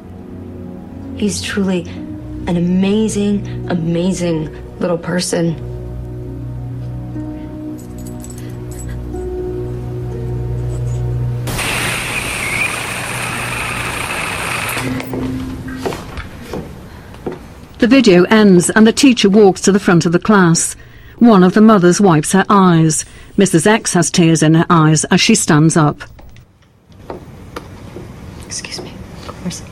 truly an amazing, amazing little person. The video ends and the teacher walks to the front of the class. One of the mothers wipes her eyes. Mrs. X has tears in her eyes as she stands up. Excuse me. Of course.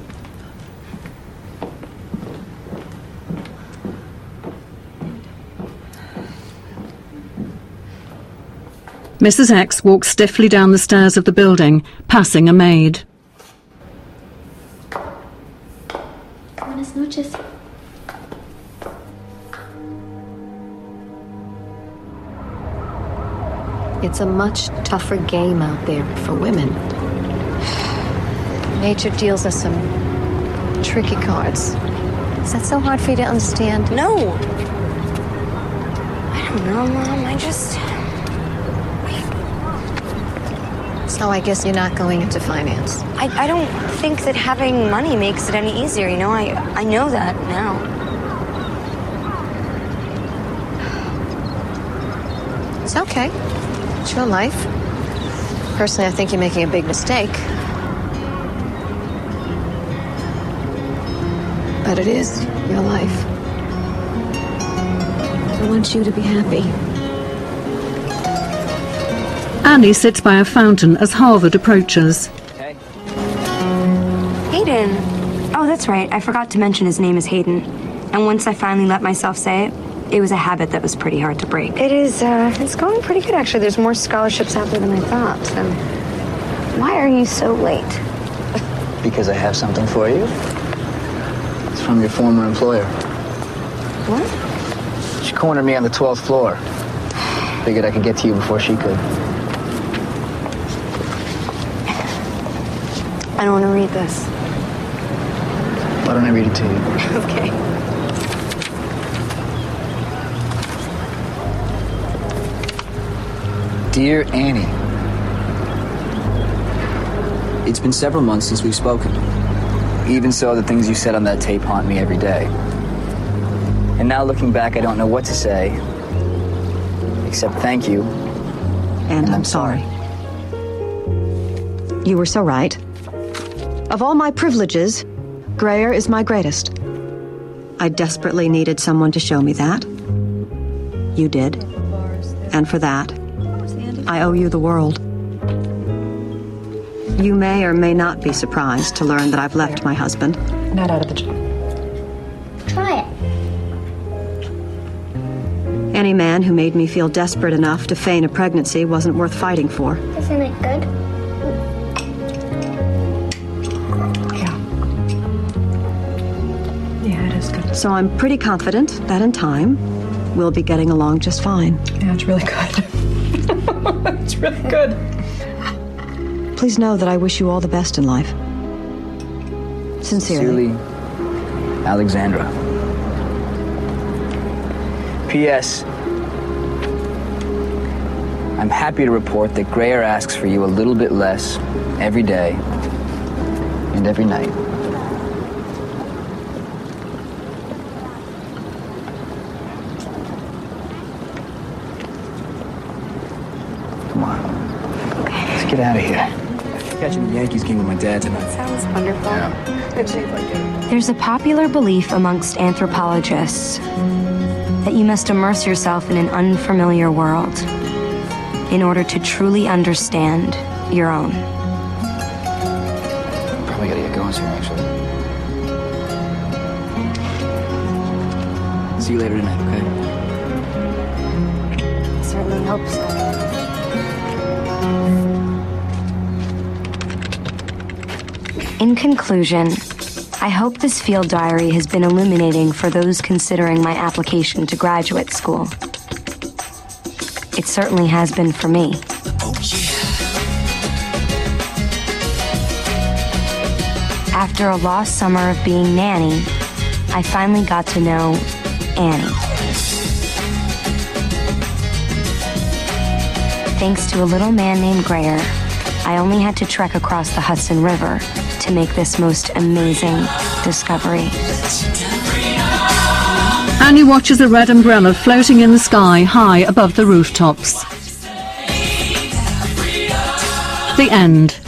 Mrs. X walks stiffly down the stairs of the building, passing a maid. Buenas noches. It's a much tougher game out there for women. Nature deals us some tricky cards. Is that so hard for you to understand? No. I don't know, Mom. So I guess you're not going into finance. I don't think that having money makes it any easier, you know? I know that now. It's okay. It's your life. Personally, I think you're making a big mistake. But it is your life. I want you to be happy. Annie sits by a fountain as Harvard approaches. Hayden. Oh, that's right. I forgot to mention his name is Hayden. And once I finally let myself say it, it was a habit that was pretty hard to break. It is, it's going pretty good, actually. There's more scholarships out there than I thought. So, why are you so late? Because I have something for you. It's from your former employer. What? She cornered me on the 12th floor. Figured I could get to you before she could. I don't want to read this. Why don't I read it to you? Okay. Dear Annie, it's been several months since we've spoken. Even so, the things you said on that tape haunt me every day. And now looking back, I don't know what to say, except thank you. And I'm sorry. You were so right. Of all my privileges, Grayer is my greatest. I desperately needed someone to show me that. You did. And for that, I owe you the world. You may or may not be surprised to learn that I've left my husband. Not out of the job. Try it. Any man who made me feel desperate enough to feign a pregnancy wasn't worth fighting for. Isn't it good? Yeah, it is good. So I'm pretty confident that in time, we'll be getting along just fine. Yeah, it's really good. It's really good. Please know that I wish you all the best in life. Sincerely. Alexandra. P.S. I'm happy to report that Grayer asks for you a little bit less every day and every night. Come on. Let's get out of here. Catching the Yankees game with my dad tonight. Sounds wonderful. Yeah. Let's see if I get it. There's a popular belief amongst anthropologists that you must immerse yourself in an unfamiliar world in order to truly understand your own. sponsor, actually. See you later tonight, okay? I certainly hope so. In conclusion, I hope this field diary has been illuminating for those considering my application to graduate school. It certainly has been for me. After a lost summer of being nanny, I finally got to know Annie. Thanks to a little man named Grayer, I only had to trek across the Hudson River to make this most amazing discovery. Annie watches a red umbrella floating in the sky high above the rooftops. The end.